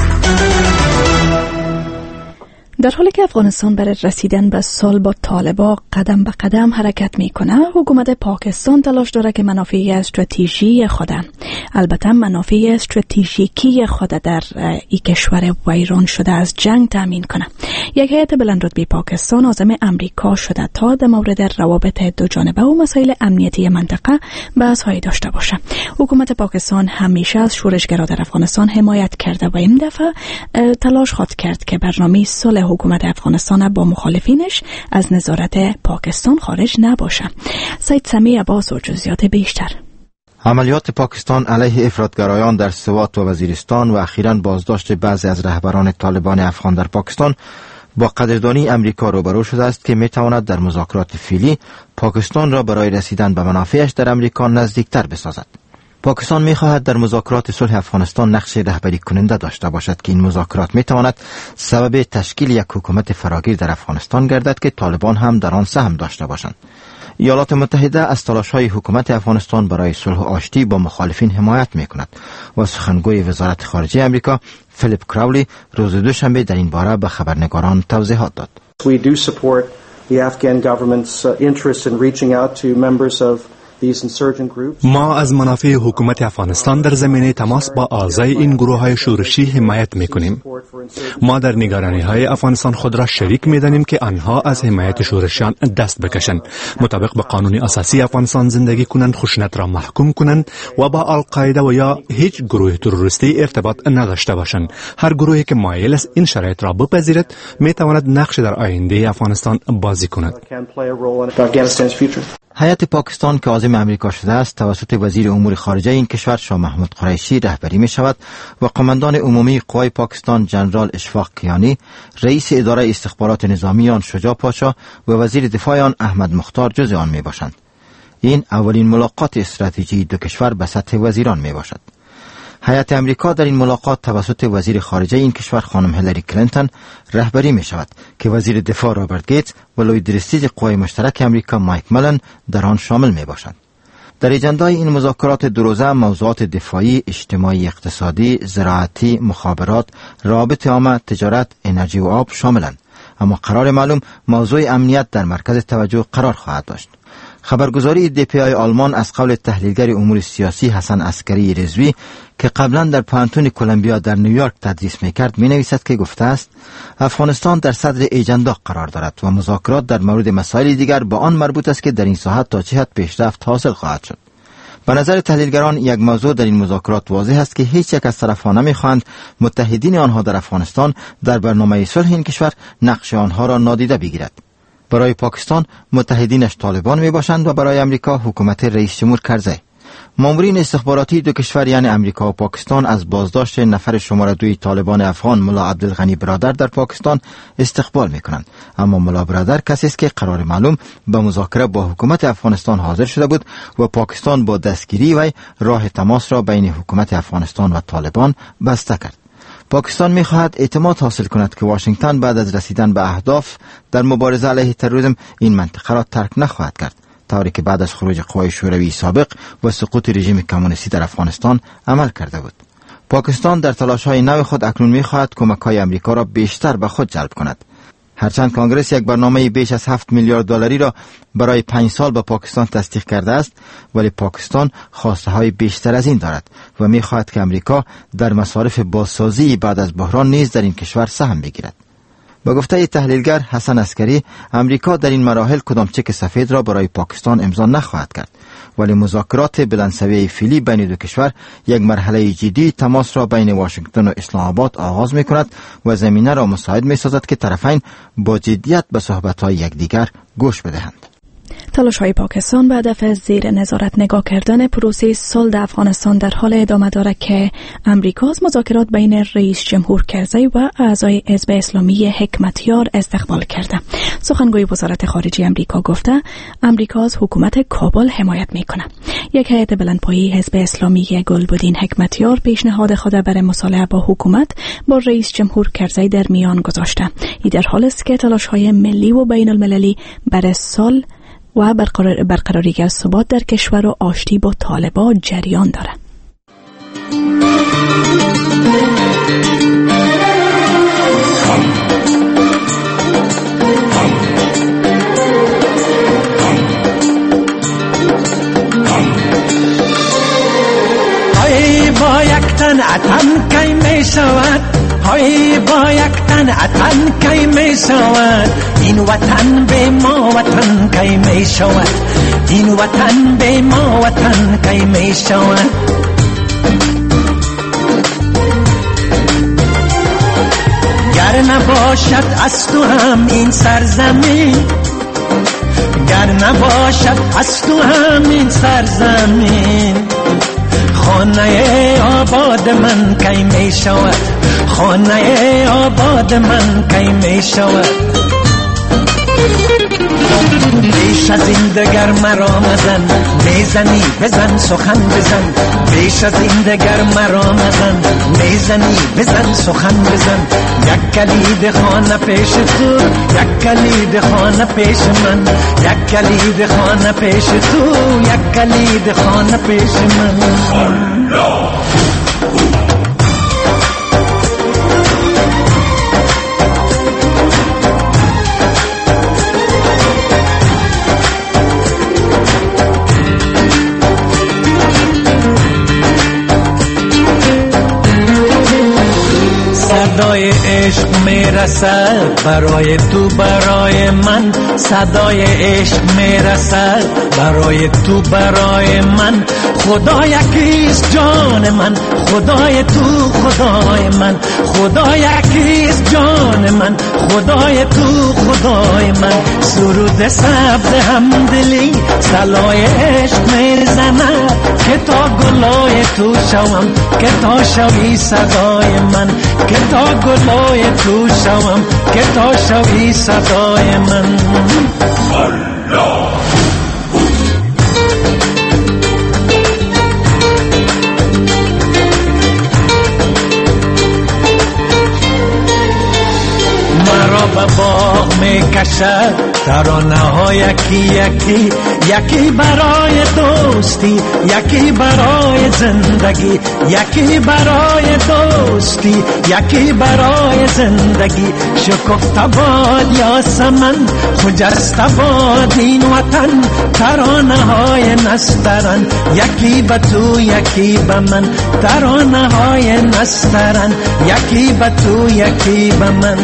در حالی که افغانستان برای رسیدن به صلح با طالبان قدم به قدم حرکت میکنه، حکومت پاکستان تلاش داره که منافع استراتژیکی خود، البته منافع استراتژیکی خود در این کشور ویران شده از جنگ تامین کنه. یک هیئت بلندرتبه پاکستان عازم امریکا شده تا در مورد روابط دو جانبه و مسائل امنیتی منطقه بحث‌هایی داشته باشه. حکومت پاکستان همیشه از شورشگرا در افغانستان حمایت کرده و این دفعه تلاش خواهد کرد که برنامه صلح حکومت افغانستان با مخالفینش از نظارت پاکستان خارج نباشه. سید سمی عباس و جزئیات بیشتر.
عملیات پاکستان علیه افراطگرایان در سوات و وزیرستان و اخیراً بازداشت بعضی از رهبران طالبان افغان در پاکستان با قدردانی امریکا روبرو شده است که میتواند در مذاکرات فعلی پاکستان را برای رسیدن به منافعش در امریکا نزدیکتر بسازد. پاکستان می‌خواهد در مذاکرات صلح افغانستان نقش رهبری کننده داشته باشد که این مذاکرات می‌تواند سبب تشکیل یک حکومت فراگیر در افغانستان گردد که طالبان هم در آن سهم داشته باشند. ایالات متحده از تلاش‌های حکومت افغانستان برای صلح و آشتی با مخالفین حمایت می‌کند و سخنگوی وزارت خارجه آمریکا فیلیپ کراولی روز دوشنبه در این باره به خبرنگاران توضیحات داد.
We do support the Afghan government's interest in reaching out to members of
ما از منافع حکومت افغانستان در زمینه تماس با اعضای این گروه های شورشی حمایت می کنیم. ما در نگرانی های افغانستان خود را شریک می دانیم که آنها از حمایت شورشیان دست بکشند، مطابق به قانون اساسی افغانستان زندگی کنند، خشونت را محکوم کنند و با القاعده و یا هیچ گروه تروریستی ارتباط نداشته باشند. هر گروهی که مایل است این شرایط را بپذیرد می تواند نقش در آینده افغانستان بازی کند.
هیئت پاکستان که عازم امریکا شده است توسط وزیر امور خارجه این کشور شاه محمود قریشی رهبری می شود و قماندان عمومی قوای پاکستان جنرال اشفاق کیانی، رئیس اداره استخبارات نظامی آن شجاع پاشا و وزیر دفاع آن احمد مختار جزء آن می باشند. این اولین ملاقات استراتژی دو کشور به سطح وزیران می باشد. هیئت امریکا در این ملاقات توسط وزیر خارجه این کشور خانم هیلاری کلینتون رهبری می شود که وزیر دفاع رابرت گیتس و لوی درستیج قوای مشترک امریکا مایک ملن در آن شامل می باشند. در اجندای این مذاکرات دو روزه موضوعات دفاعی، اجتماعی، اقتصادی، زراعتی، مخابرات، روابط عامه، تجارت، انرژی و آب شاملند، اما قرار معلوم موضوع امنیت در مرکز توجه قرار خواهد داشت. خبرگزاری دی پی آی آلمان از قول تحلیلگر امور سیاسی حسن عسکری رضوی که قبلا در پانتون کلمبیا در نیویورک تدریس میکرد می نویسد که گفته است افغانستان در صدر اجندا قرار دارد و مذاکرات در مورد مسائل دیگر با آن مربوط است که در این ساحه تا چه حد پیشرفت حاصل خواهد شد. به نظر تحلیلگران یک موضوع در این مذاکرات واضح است که هیچ یک از طرفان نمیخواهند متحدین آنها در افغانستان در برنامه صلح این کشور نقش آنها را نادیده بگیرد. برای پاکستان متحدینش طالبان می باشند و برای امریکا حکومت رئیس جمهور کرزی. مامورین استخباراتی دو کشور یعنی امریکا و پاکستان از بازداشت نفر شماره دوی طالبان افغان ملا عبدالغنی برادر در پاکستان استقبال می کنند، اما ملا برادر کسی است که قرار معلوم به مذاکره با حکومت افغانستان حاضر شده بود و پاکستان با دستگیری وی راه تماس را بین حکومت افغانستان و طالبان بسته کرد. پاکستان می‌خواهد اعتماد حاصل کند که واشنگتن بعد از رسیدن به اهداف در مبارزه علیه تروریسم این منطقه را ترک نخواهد کرد، طوری که بعد از خروج قوای شوروی سابق و سقوط رژیم کمونیستی در افغانستان عمل کرده بود. پاکستان در تلاش‌های نو خود اکنون می‌خواهد کمک‌های امریکا را بیشتر به خود جلب کند. هرچند کانگرس یک برنامه بیش از هفت میلیارد دلاری را برای پنج سال به پاکستان تصدیق کرده است، ولی پاکستان خواسته‌های بیشتر از این دارد و می‌خواهد که امریکا در مصارف بازسازی بعد از بحران نیز در این کشور سهم بگیرد. با گفته تحلیلگر حسن عسکری، امریکا در این مراحل کدام چک سفید را برای پاکستان امضا نخواهد کرد، ولی مذاکرات بلندسویه فعلی بین دو کشور یک مرحله جدی تماس را بین واشنگتن و اسلام آباد آغاز می کند و زمینه را مساعد می سازد که طرفین با جدیت به صحبت‌های یکدیگر گوش بدهند.
تلاش های پاکستان به هدف زیر نظارت نگاه کردن پروسه صلح افغانستان در حال ادامه دارد که امریکا از مذاکرات بین رئیس جمهور کرزی و اعضای حزب اسلامی حکمتیار استقبال کرده. سخنگوی وزارت خارجه امریکا گفته امریکا از حکومت کابل حمایت میکنه. یک هیئت بلندپایه حزب اسلامی گلبدین حکمتیار پیشنهاد خود برای مصالحه با حکومت با رئیس جمهور کرزی در میان گذاشته. این در حالی است که تلاش های ملی و بین المللی برای صلح و برقرار برقراری ثبات در کشور و آشتی با طالبان جریان دارد.
های با یک تن عطن کی می شود، های با یک تن عطن کی می شود، این وطن به ما وطن کی می شود، این وطن به ما وطن کی می شود. گر نباشد از تو هم این سرزمین، گر نباشد از تو هم این سرزمین، خانه آباد من کی می شود، خانه آباد من کی می شود. بیش از این دگر مرا مزن، میزنی بزن سخن بزن، بیش از این دگر مرا مزن، میزنی بزن سخن بزن. یک کلید خانه پیش تو، یک کلید خانه پیش من، یک کلید خانه پیش تو، یک کلید خانه پیش من. صدای عشق میرسد برای تو برای من، صدای عشق میرسد برای تو برای من. خدا یکیست جان من، خدای تو خدای من، خدا یکیست جان من، خدای تو خدای من. سرود سبز همدلی صلای عشق میزند که تا گلای تو شوم، که تا شوی صدای من، که تا گلای تو شوم، که تا شوی صدای من. الله مرا به باغ می کشد ترانه ها یکی یکی، یکی برای دوستی، یکی برای زندگی، یکی برای دوستی، یکی برای زندگی. شکفته باد یاسمن، خجسته باد این وطن، ترانه های نسترن، یکی به تو یکی به من، ترانه های نسترن، یکی به تو یکی به من.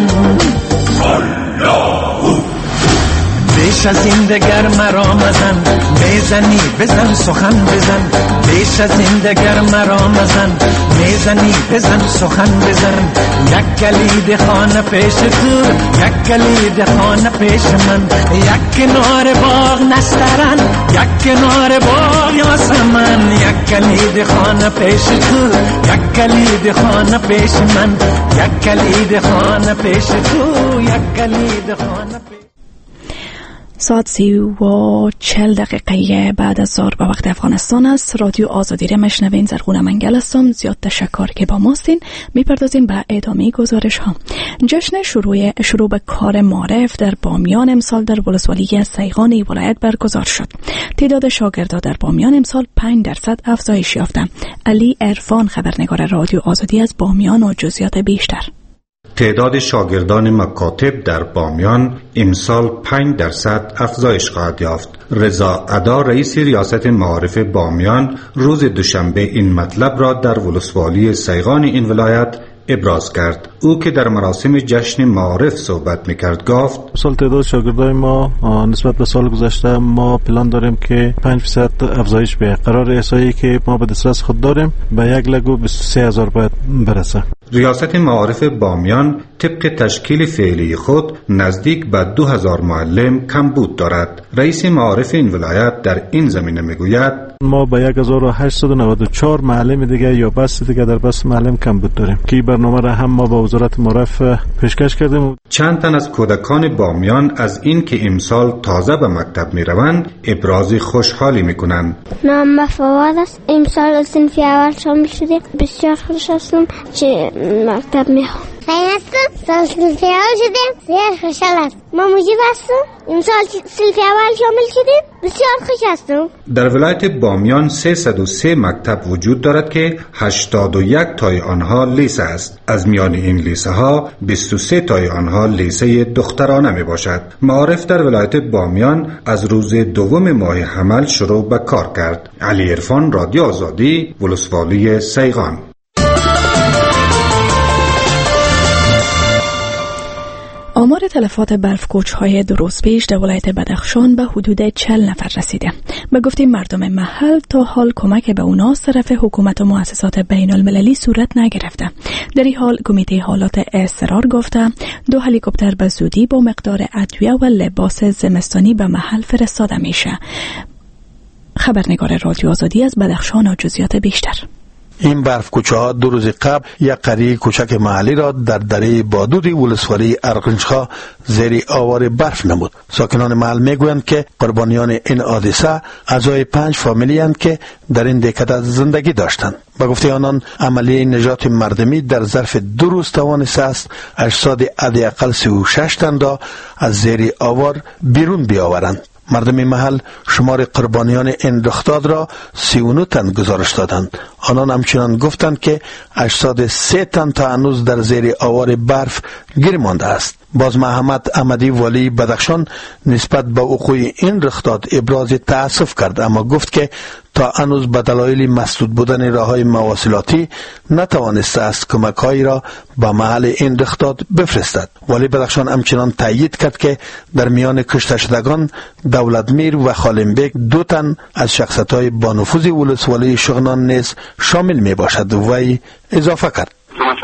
بیش از این دگر مرا مزن، میزنی بزن سخن بزن، بیش از این دگر مرا مزن، میزنی بزن سخن بزن. یک کلید خانه پیش تو، یک کلید خانه پیش من، یک کنار باغ نسترن، یک کنار باغ یاسمن. یک کلید خانه پیش تو، یک کلید خانه پیش من، یک کلید خانه پیش تو، یک کلید خانه پیش.
ساعت سی و چل دقیقه بعد از ظهر به وقت افغانستان است. رادیو آزادی را مشنوین. زرغون منگل هستم. زیاد تشکر که با ماستین. میپردازیم به ادامه گزارش ها. جشن شروع شروع به کار معرف در بامیان امسال در ولسوالی سیغان ولایت برگزار شد. تعداد شاگردان در بامیان امسال پنج درصد افزایش یافت. علی عرفان خبرنگار رادیو آزادی از بامیان و جزئیات بیشتر.
تعداد شاگردان مکاتب در بامیان امسال پنج درصد افزایش خواهد یافت. رضا عدا رئیس ریاست معارف بامیان روز دوشنبه این مطلب را در ولسوالی سیغان این ولایت ابراز کرد. او که در مراسم جشن معارف صحبت میکرد گفت
سال تعداد شاگردای ما نسبت به سال گذشته ما پلان داریم که پنج درصد افزایش به قرار احصایی که ما به دسترس خود داریم به یک لگو بیست و سه هزار باید برسه.
ریاست معارف بامیان طبق تشکیل فعلی خود نزدیک به دو هزار معلم کمبود دارد. رئیس معارف این ولایت در این زمینه میگوید
ما به یک هزار و هشتصد و نود و چهار معلم دیگه یا بس دیگه در بس معلم کمبود داریم که برنامه را هم ما با وزارت معارف پیشکش کردیم.
چند تن از کودکان بامیان از این که امسال تازه به مکتب می روند ابراز خوشحالی می کنند.
نام فواد است. امسال صنف اول شامل شدیم. بسیار خوش هستم که مکتب می خوام. خیلی هستم. سال صنف اول شدیم. بسیار خوشحال هستم. ما مجیب هستم. امسال صنف اول شامل شدیم. بسیار خوش هستم.
در ولایت بامیان سیصد و سه مکتب وجود دارد که هشتاد و یک تای آنها لیسه است. از میان این لیسه ها بیست و سه تای آنها لیسه دخترانه می باشد. معارف در ولایت بامیان از روز دوم ماه حمل شروع به کار کرد. علی عرفان، رادیو آزادی، ولسوالی سیغان.
آمار تلفات برف کوچ‌های دو روز پیش در ولایت بدخشان به حدود چهل نفر رسیده. به گفته مردم محل تا حال کمک به اونا از طرف حکومت و مؤسسات بین المللی صورت نگرفته. در این حال کمیته حالات اضطرار گفته دو هلیکوپتر به زودی با مقدار ادویه و لباس زمستانی به محل فرستاده میشه. خبرنگار رادیو آزادی از بدخشان و جزئیات بیشتر.
این برف کوچه ها دو روز قبل یک قریه کوچک محلی را در دره بادود ولسوالی ارغنجخا زیر آوار برف نمود. ساکنان محل میگویند که قربانیان این حادثه اعضای پنج فامیلی اند که در این دهکده زندگی داشتند. با گفته آنان عملیه نجات مردمی در ظرف دو روز توانسته است اجساد حداقل سی و شش تن را از زیر آوار بیرون بیاورند. مردم محل شمار قربانیان این رخداد را سی و نه تن گزارش دادند. آنان همچنان گفتند که اجساد سه تن تا هنوز در زیر آوار برف گیر مانده است. باز محمد احمدی والی بدخشان نسبت به وقوع این رخداد ابراز تأسف کرد، اما گفت که تا هنوز به دلایل مسدود بودن راههای مواصلاتی نتوانسته است کمک‌هایی را به محل این رخداد بفرستد. والی بدخشان همچنان تایید کرد که در میان کشته شدگان دولتمیر و خالمبک دو تن از شخصیت‌های با نفوذ ولسوالی شغنان نیز شامل می باشد. وی اضافه کرد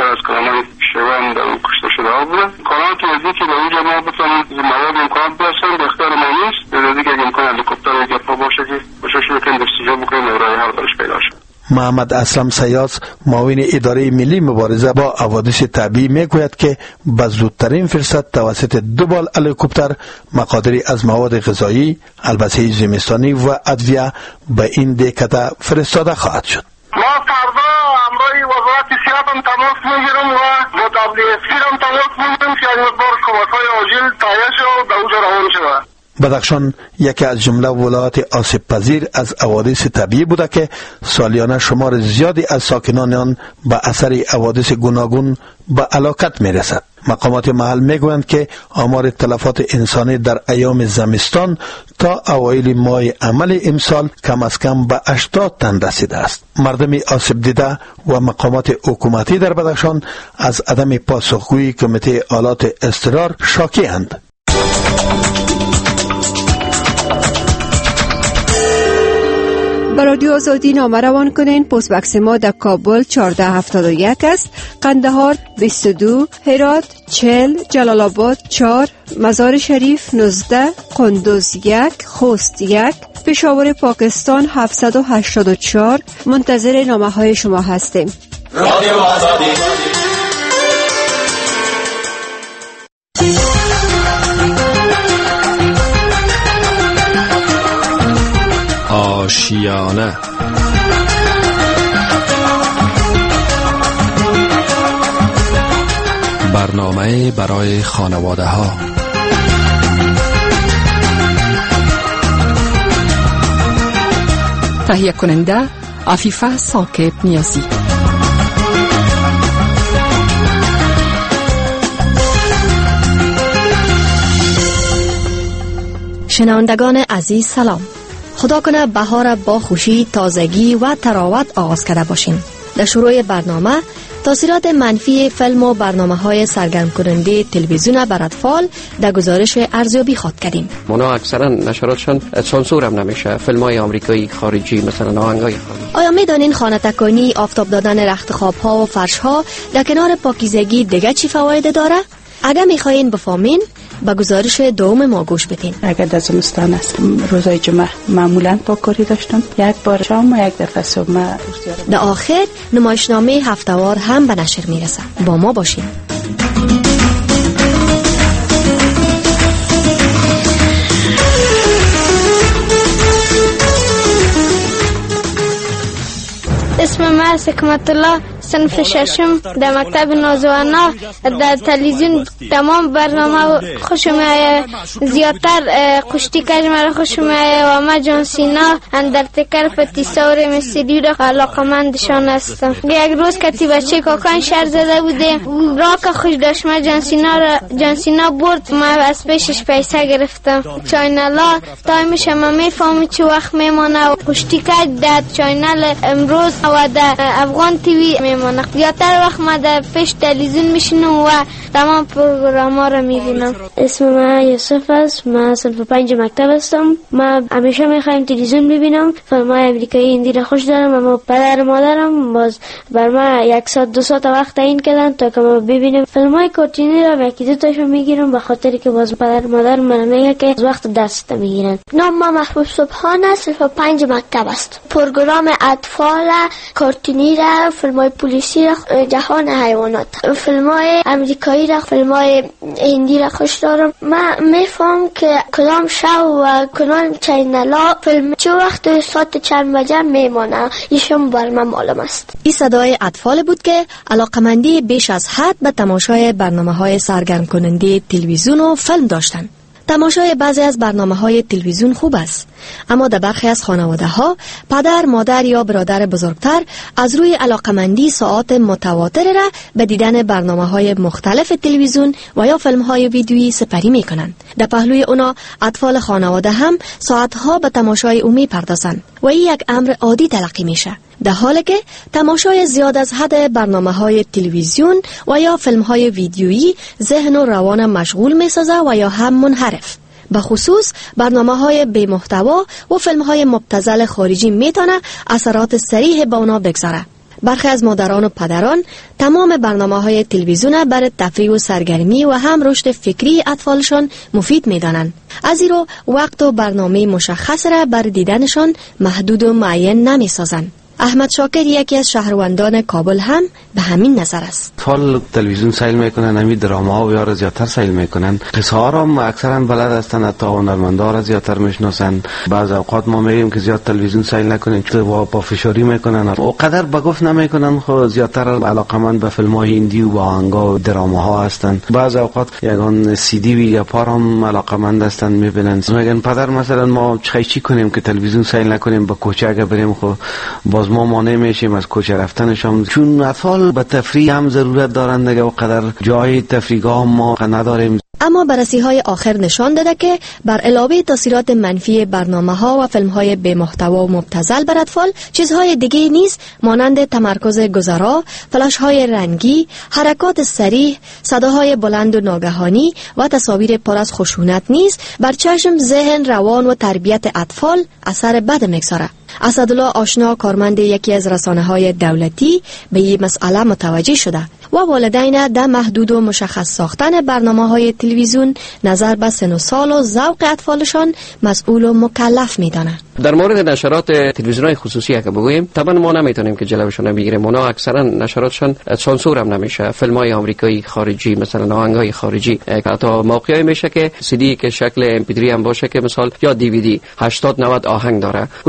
شوان در اون کشته شده ها بودن. کانال توزیعی که به اونجا ما بتونیم مواد امکانات برسن به اختیار ما نیست. در دیگه اگه امکان هلیکوپتر و گپا باشه که کوشش میکنیم استجابه بکنیم و راه حل برش پیدا شه.
محمد اسلم سیاس معاون اداره ملی مبارزه با حوادث طبیعی میگوید که به زودترین فرصت توسط دو بال هلیکوپتر مقادیری از مواد غذایی، البسه زمستانی و ادویه به این دهکده فرستاده خواهد شد.
ما فردا همراه وزارت صحت هم تماس میگیرم و با دبلیو اف پی هم تماس میگیرم که یک مقدار کمک‌های عاجل تهیه شه و به اونجا روان شود.
بدخشان یکی از جمله ولایات آسیب پذیر از حوادث طبیعی بوده که سالیانه شمار زیادی از ساکنان آن به اثر حوادث گوناگون به هلاکت میرسد. مقامات محل میگویند که آمار تلفات انسانی در ایام زمستان تا اوایل ماه عمل امسال کم از کم به هشتاد تن رسیده است. مردم آسیب دیده و مقامات حکومتی در بدخشان از عدم پاسخگویی کمیته حالات اضطرار شاکی اند.
با رادیو آزادی نامه روان کنین. پست بکس ما در کابل چهارده هفتاد و یک است، قندهار بیست و دو، هرات چهل، جلال آباد چهار، مزار شریف نوزده، قندوز یک، خوست یک، پشاور پاکستان هفتصد و هشتاد و چهار. منتظر نامه های شما هستیم. رادیو آزادی.
وحشیانه. برنامه برای خانواده ها.
تهیه کننده عفیفه ساکب نیازی. شنوندگان عزیز سلام. خدا کنه بهار با خوشی، تازگی و تراوت آغاز کرده باشیم. در شروع برنامه تاثیرات منفی فیلم و برنامه‌های سرگرم کننده تلویزیون بر اطفال در گزارش ارزیابی خواد کردیم.
اونا اکثرا نشراتشان سانسور هم نمیشه. فیلم‌های آمریکایی خارجی مثلا آهنگای خارجی.
آیا میدانین خانه تکانی، آفتاب دادن رخت خواب‌ها و فرش‌ها در کنار پاکیزگی دیگه چی فواید داره؟ اگر میخواین بفهمین با گزارش دوم ما گوش بدین.
اگر در زمستان است روزای جمعه معمولا پاککاری داشتم، یک بار شام و یک دفعه صبح.
در آخر نمایشنامه هفته‌وار هم به نشر میرسه. با ما باشین.
اسم من حکمت الله، صنف ششم در مکتب نوجوانا. در تلویزیون تمام برنامه خوشم میاد. زیادتر کشتی کج مرا خوشم میاد و ما جان سینا، اندرتکر، پتیسور مستری را علاقمندشان هستم. یک روز که بچه کاکان شر زده بوده، را که خوش داشت، ما جان سینا را جان سینا برد، ما از پیشش پیسه گرفتم. چاینلا تایمش ما میفهمی چه وقت میمانه و کشتی کج در چاینل امروز و در افغان تیوی میمانه. زیادتر وقت ما در پیش تلویزیون میشینم و تمام پروگرام ها رو میبینم.
اسم من یوسف است، من صنف پنج مکتب هستم. من همیشه میخوایم تلویزیون ببینم. فیلم های امریکایی هندی را خوش دارم، اما پدر مادرم باز بر من یک ساعت دو ساعت وقت تعیین کردن تا که ما ببینیم. فیلم های کارتونی را یکی دو تاشو میگیرم به خاطر که باز پدر مادر من میگه که از وقت دست میگیرن.
نام من محبوب سبحان است، صنف پنج مکتب است. پروگرام اطفال کارتونی را، فیلم های پلیسی را، جهان حیوانات، فیلم های امریکایی را، فیلم های هندی را خوش دارم. من میفهم که کدام شو و کدام چینلا فیلم چه وقت ساعت چند بجه میمانه، ایشون بر من معلوم است.
این صدای اطفال بود که علاقمندی بیش از حد به تماشای برنامه‌های سرگرم کننده تلویزیون و فیلم داشتند. تماشای بعضی از برنامه‌های تلویزیون خوب است، اما در برخی از خانواده‌ها پدر، مادر یا برادر بزرگتر از روی علاقمندی ساعات متواتر را به دیدن برنامه‌های مختلف تلویزیون و یا فیلم‌های ویدیویی سپری می‌کنند. در پهلوی اونا اطفال خانواده هم ساعت‌ها به تماشای او می‌پردازند و این یک امر عادی تلقی میشه، در حالی که تماشای زیاد از حد برنامه‌های تلویزیون و یا فیلم‌های ویدیویی ذهن و روان مشغول می‌سازه و یا هم منحرف. به خصوص برنامه‌های بی محتوا و فیلم‌های مبتذل خارجی میتونه اثرات صریح به اونا بگذاره. برخی از مادران و پدران تمام برنامه‌های تلویزیون برای تفریح و سرگرمی و هم رشد فکری اطفالشان مفید می‌دانند. از این رو وقت و برنامه مشخص را برای دیدنشان محدود و معین نمی‌سازند. احمد شاکر یکی از شهروندان کابل هم به همین نظر است.
اطفال تلویزیون سیل میکنن، همین دراما و یارا زیادتر سیل میکنن. قصه ها را اکثرا بلد هستن، حتی هنرمندا را زیادتر میشناسن. بعض اوقات ما میگیم که زیاد تلویزیون سیل نکنین، تو با فشاری میکنن و قدر به گفت نمیکنن، خو زیادتر علاقمند به فیلم های هندی و آهنگا و دراما ها هستن. بعض اوقات یگان سی دی و یا پار هم علاقمند هستن، میبینن. میگن پدر مثلا ما چه چی کنیم که تلویزیون سیل نکنیم، به کوچه اگه بریم خو باز ما مانع میشیم از کوچه رفتنشون، چون اطفال به تفریح هم ضرورت دارند دیگه و قدر جای تفریحگاه ما نداریم.
اما بررسی‌های آخر نشان داده که بر علاوه تاثیرات منفی برنامه‌ها و فیلم‌های بی محتوا و مبتذل بر اطفال، چیزهای دیگه نیز مانند تمرکز گذرا، فلش‌های رنگی، حرکات سریع، صداهای بلند و ناگهانی و تصاویر پر از خشونت نیز بر چشم، ذهن، روان و تربیت اطفال اثر بد می‌گذارد. اسدالله آشنا، کارمند یکی از رسانه‌های دولتی، به این مسئله متوجه شده و والدین در محدود و مشخص ساختن برنامه‌های تلویزیون نظر به سن و سال و ذوق اطفالشان مسئول و مکلف می‌دانند.
در مورد نشرات تلویزیون‌های خصوصی که بگوییم، طبعا ما نمیتونیم که جلوشون بگیریم. اونا اکثرا نشراتشون سانسور هم نمیشه. فیلم‌های آمریکایی خارجی، مثلا آهنگای خارجی، حتی موقعی میشه که سی دی که شکل ام پی تری هم باشه که مثلا یا دی وی دی هشتاد نود آهنگ داره، او رو بدون از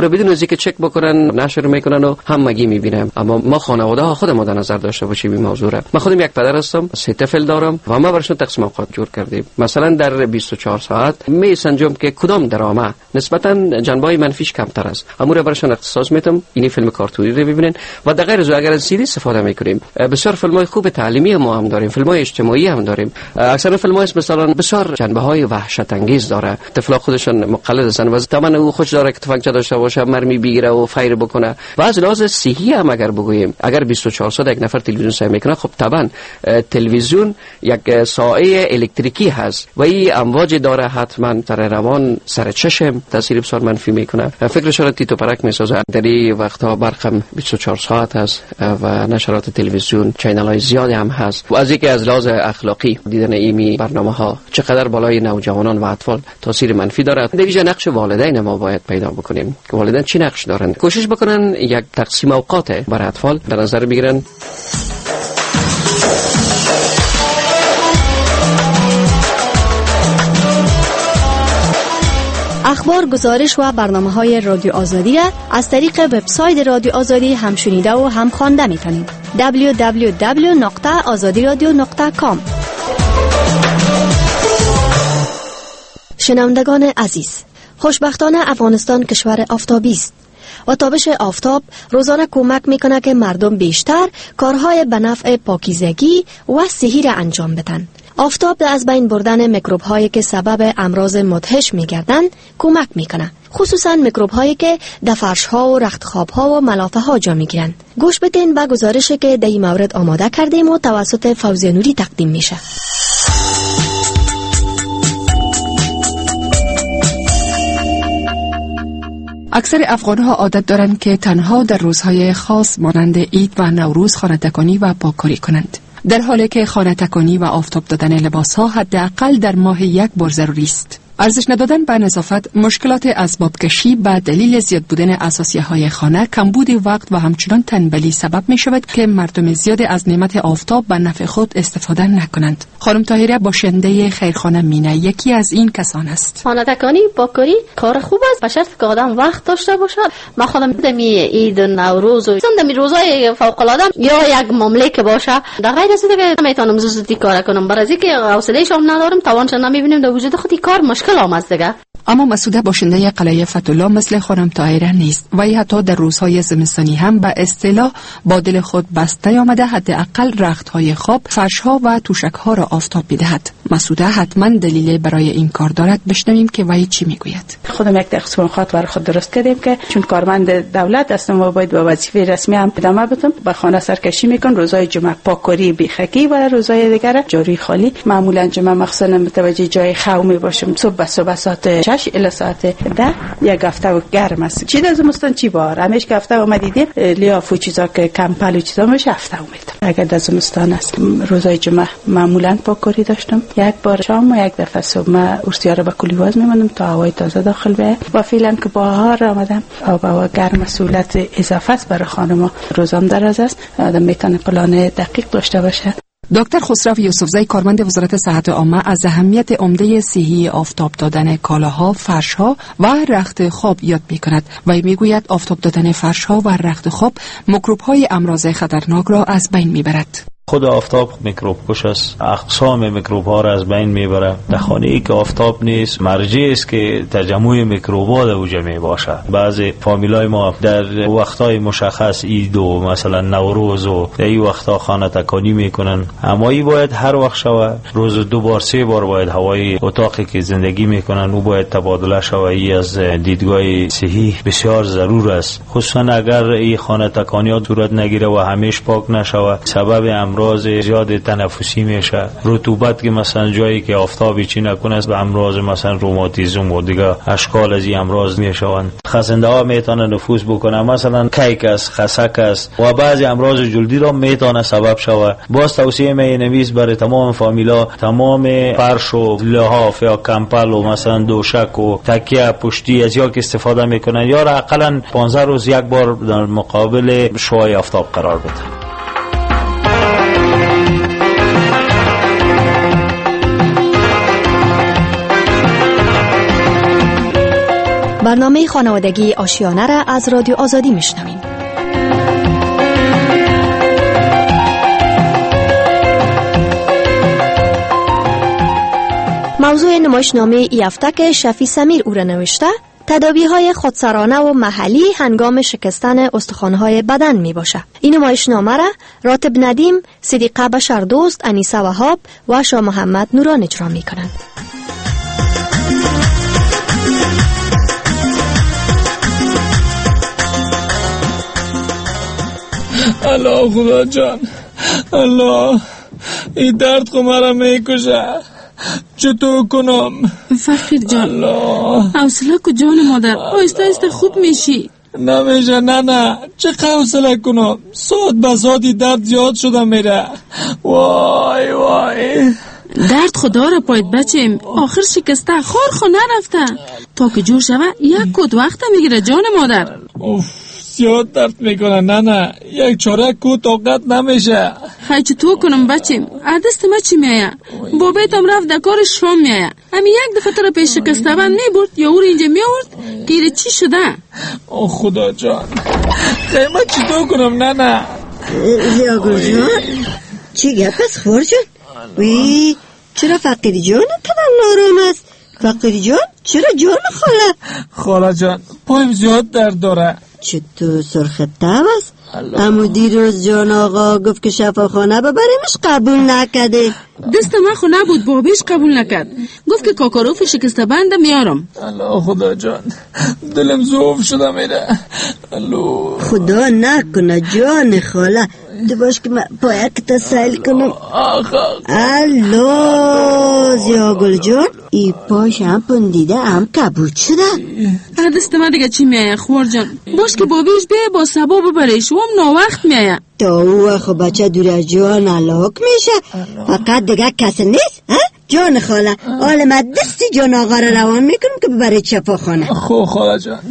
که چک بکنن نشر میکنن و همگی میبینم. اما ما خانواده ها خودمون در نظر داشته باشیم این موضوع را. من خودم یک پدر هستم، سه طفل دارم و ما براشون تقسیم اوقات جور کردیم. مثلا در بیست و چهار ساعت می سنجم که کدام درامه نسبتا جنبه‌های منفیش کمتر است، همون رو براشون اختصاص میدم. این فیلم کارتونی رو ببینن و در غیر از اگر از سیدی استفاده میکنیم. بسیار فیلم‌های خوب تعلیمی ما هم داریم، فیلم‌های اجتماعی هم داریم. اکثر فیلم‌ها مثلا بسیار جنبه‌های وحشت انگیز داره. طفلا خودشون مقلد هستن و تمام او خوش داره که تفنگچه داشته باشه، مرمی بگیره و فایر بکنه. و از لحاظ صحی هم اگر بگوییم، اگر بیست و چهار ساعت یک نفر تلویزیون سعی میکنه، خب طبعا تلویزیون یک سایه الکتریکی هست و این امواج داره، حتما سر روان، سر چشم تاثیر بسیار منفی میکنه. فکرش را تیتو پرک میسازه. در این وقتها برقم بیست و چهار ساعت هست و نشرات تلویزیون چینل‌های زیادی هم هست و از اینکه از لحاظ اخلاقی دیدن ایمی برنامه‌ها چقدر بالای نوجوانان و اطفال تاثیر منفی دارد. در اینجا نقش والدین ما باید پیدا بکنیم که والدین چی نقش دارن. کوشش بکنن یک تقسیم اوقات برای اطفال در نظر بگیرن.
اخبار، گزارش و برنامه‌های رادیو آزادی را از طریق وبسایت رادیو آزادی هم شنیده و هم خوانده می‌تونید. دبلیو دبلیو دبلیو نقطه آزادی رادیو نقطه کام. شنوندگان عزیز، خوشبختانه افغانستان کشور آفتابی است و تابش آفتاب روزانه کمک میکنه که مردم بیشتر کارهای به نفع پاکیزگی و صحی را انجام بدن. آفتاب از بین بردن میکروب هایی که سبب امراض مدهش میگردن کمک میکنه، خصوصا میکروب هایی که در فرش ها و رخت خواب ها و ملافه ها جا میگیرن. گوش بدین به گزارشی که در این مورد آماده کردیم و توسط فوزیه نوری تقدیم میشه.
اکثر افغان‌ها عادت دارند که تنها در روزهای خاص مانند عید و نوروز خانه تکانی و پاککاری کنند، در حالی که خانه تکانی و آفتاب دادن لباس‌ها حداقل در ماه یک بار ضروری است. ارزش ندادن به نظافت، مشکلات اسبابکشی به دلیل زیاد بودن اساسیه‌های خانه، کمبود وقت و همچنان تنبلی سبب می شود که مردم زیاد از نعمت آفتاب به نفع خود استفاده نکنند. خانم طاهره باشنده خیرخانه مینه یکی از این کسان است.
خانه تکانی، پاککاری کار خوب است، به شرطی که آدم وقت داشته باشد. ما خودم دمی عید و نوروز و دمی روزای فوق العاده یا یک مملکه باشه، در غیر از اینکه نمیتونم زودی کار کنم، برای اینکه حوصله شام ندارم، توانش نمیبینم در وجود خودی کار مشکل آمد دیگه.
اما مسعوده باشنده قلعه فتح‌الله مثل خانم طاهره نیست و حتی در روزهای زمستانی هم به اصطلاح با دل خود بسته آمده حداقل رخت‌های خواب، فرش‌ها و توشک‌ها را آفتاب بدهد. مسعوده حتما دلیل برای این کار دارد. بشنویم که وی چی میگوید.
خودم یک تقسیم اوقات برای خود درست کردیم که چون کارمند دولت هستم و باید به وظیفه رسمی هم ادامه بدم، به خانه سرکشی میکنم. روزهای جمعه پاککاری بیخکی و روزهای دیگر جاری خالی. معمولا جمعه مخصوصا متوجه جای خو می باشم. صبح صبح ساعت شش الی ساعت ده یک هفته و گرم است. چی در زمستان چی بار همیشه که هفته اومدیدیم لیاف و چیزا که کمپل و چیزا میشه هفته اومد. اگر در زمستان است روزهای جمعه معمولا پاککاری داشتم. یک بار شام و یک دفعه صبح ما ارسیاره به کلیواز میمونم تا هوای تازه داخل بیاید. و فعلا که بهار آمدم آب و گرم مسئولیت اضافه است برای خانم. روزام دراز است، آدم میتونه پلان دقیق داشته باشه.
دکتر خسرو یوسفزی کارمند وزارت صحت عامه از اهمیت عمده صحی آفتاب دادن کالاها، فرشها و رخت خواب یاد می‌کند و میگوید آفتاب دادن فرشها و رخت خواب میکروب‌های امراض خطرناک را از بین میبرد.
خود آفتاب میکروب کش است، اقسام میکروب ها را از بین میبره. در خانه ای که آفتاب نیست مرجعی است که تجمع میکروب ها در اوجه می باشه. بعضی فامیلای ما در وقتهای مشخص عید و مثلا نوروز و در این وقتها خانه تکانی میکنن، اما ای باید هر وقت شوه. روز دو بار سه بار باید هوای اتاقی که زندگی میکنن او باید تبادله شوه. ای از دیدگاه صحی بسیار ضرور است، خصوصا اگر این خانه تکانی ها صورت نگیره و همیشه پاک نشوه، سبب امراض زیاد تنفسی میشه. رطوبت که مثلا جایی که آفتابی چی نکنه به امراض مثلا روماتیسم و دیگه اشکال از این امراض میشوند. خزنده ها میتونه نفوذ بکنه، مثلا کیک است، خسک است و بعضی امراض جلدی را میتونه سبب شوه. باز توصیه می نویس برای تمام فامیلا تمام فرش و لحاف یا کمپل و مثلا دوشک و تکیه پشتی از یا که استفاده میکنن یا را اقلا پانزده روز یک بار در مقابل شعاع آفتاب قرار بدن.
برنامه خانوادگی آشیانه را از رادیو آزادی میشنویم. موضوع نمایشنامه ای هفته که شفیع سمیر او را نوشته، تداوی‌های خودسرانه و محلی هنگام شکستن استخوان‌های بدن می باشه. این نمایشنامه را راتب ندیم، صدیقه بشردوست، انیسه وهاب و شاه محمد نوران اجرا می کنند.
الله خدا جان، الله این درد خو مرا می کشه، چطور کنم؟
فقیر جان، حوصله کو جان مادر، آیسته آیسته خوب میشی.
نمیشه نه نه، چه حوصله کنم؟ ساعت به ساعتی درد زیاد شده میره. وای وای
درد خدا را پاید بچیم، آخر شکسته خور خو نرفته، تا که جور شوه یک کود وقت میگیره جان مادر.
اوف زیاد درد میکنه نه نه، یک چاره کو طاقت نمیشه.
خیلی چطور کنم بچیم؟ عدست ما چی میایه؟ بابایتم رفت در کار شام میایه، همین یک دفعه تو را پیش شکسته بند میبرد یا او را اینجا میورد که ایره چی شده؟
اوه خدا جان، خیلی ما چطور کنم نه نه؟
زیاگل جان چی گپ است خور جان؟ وی چرا فقیر جان پدر نارم است؟ فقیر جان چرا جان خاله؟
خاله جان پایم زیاد درد داره.
چطور سرخ تب است؟ اما دیروز جان آقا گفت که شفاخانه ببریمش، قبول نکده.
دست من خو نبود، بابیش قبول نکرد، گفت که کاکاروف شکسته بنده میارم.
الله خدا جان دلم ضعف شده میره. الله
خدا نکنه جان خاله، تو باش که من باید که تسهیل کنم. الله زیاگل جان ای پاش هم پندیده هم کبود شده.
دست من دیگه چی میایه خوار جان؟ باش که بابیش بیه با سبا ببریش و هم ناوقت میایه.
تا او خب بچه دور از جان علاق میشه، فقط دیگه کسی نیست ها؟ جان خاله حال من دستی جان آقا رو روان میکنم که ببرید شفاخانه.
خو خاله جان.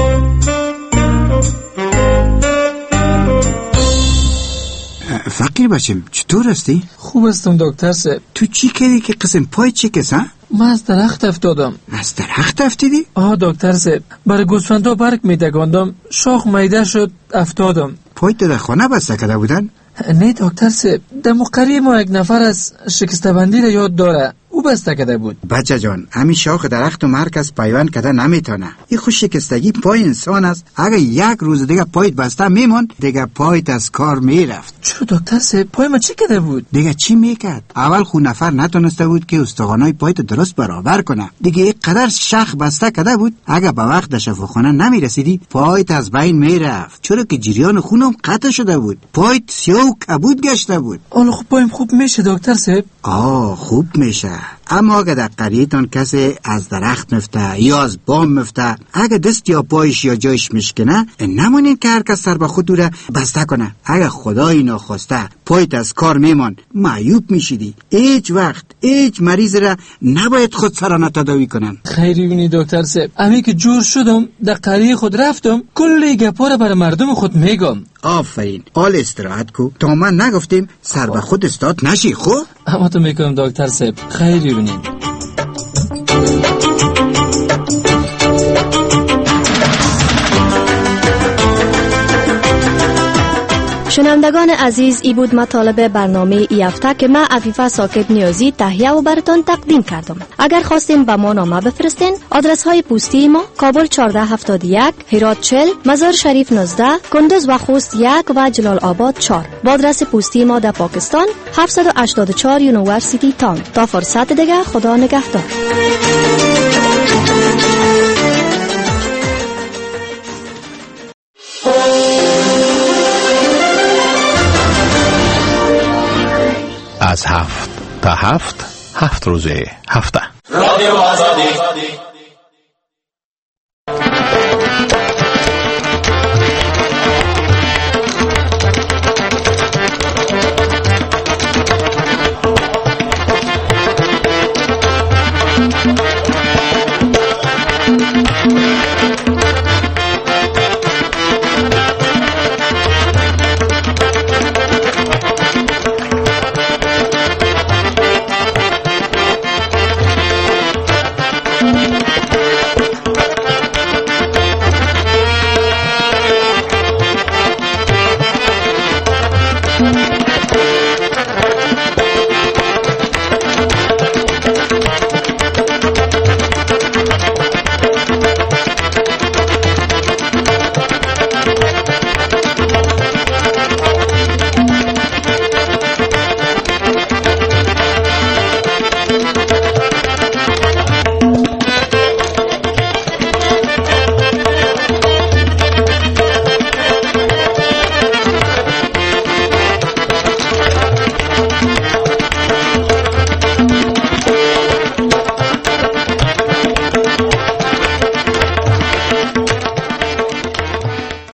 فقیر بچم چطور هستی؟
خوب هستم دکتر صاحب.
تو چی کردی که قسم پای چکس ها؟
من از درخت افتادم.
از درخت افتادی؟
آه دکتر صاحب، برای گوسفندا برگ میدگاندم، شاخ میده شد افتادم.
پای در خانه بسته کرده بودن؟
نه دکتر صاحب، در مقری ما یک نفر از شکسته بندی را یاد داره، او بسته کرده بود.
بچه جان همین شاخ درخت و مرکز پیوند کرده نمیتونه، این خوش شکستگی پای انسان است. اگر یک روز دیگه پایت بسته میمون دیگه پایت از کار میرفت.
چرا دکتر صاحب؟ پای ما چی کرده بود؟
دیگه چی میکرد؟ اول خو نفر نتونسته بود که استخوانای پایت درست برابر کنه، دیگه یک قدر شاخ بسته کرده بود اگر به وقت شفاخانه نمیرسیدی پایت از بین میرفت، چرا که جریان خونم قطع شده بود، پایت سیاه و کبود گشته بود.
حالا خوب پایم خوب میشه دکتر صاحب؟
آه خوب میشه، اما اگه در قریتان کسی از درخت مفته یا از بام مفته، اگه دست یا پایش یا جایش میشکنه نمونین که هر کس سر به خود دوره بسته کنه. اگه خدای ناخواسته پایت از کار میمان معیوب میشیدی. هیچ وقت هیچ مریض را نباید خود سرانه تداوی کنن.
خیری بینی دکتر صاحب، امی که جور شدم در قریه خود رفتم کلی گپا را برای مردم خود میگم.
آفرین، آل استراحت کو تا من نگفتیم سر به خود استاد نشی. خب
اما تو میکنم دکتر صاحب، خیری بینی.
شنوندگان عزیز، ای بود مطالب برنامه ای هفته که من عفیفه ساکت نیازی تهیه و براتون تقدیم کردم. اگر خواستین به ما نامه بفرستین، آدرس های پستی ما: کابل چهارده هفتاد و یک، هرات چهل، مزار شریف نوزده، کندوز و خوست یک و جلال آباد چهار. با آدرس پستی ما در پاکستان هفتصد و هشتاد و چهار یونیورسیتی تاون. تا فرصت دیگه، خدا نگهدار.
از هفت تا هفت، هفت روزه هفته.
رادیو آزادی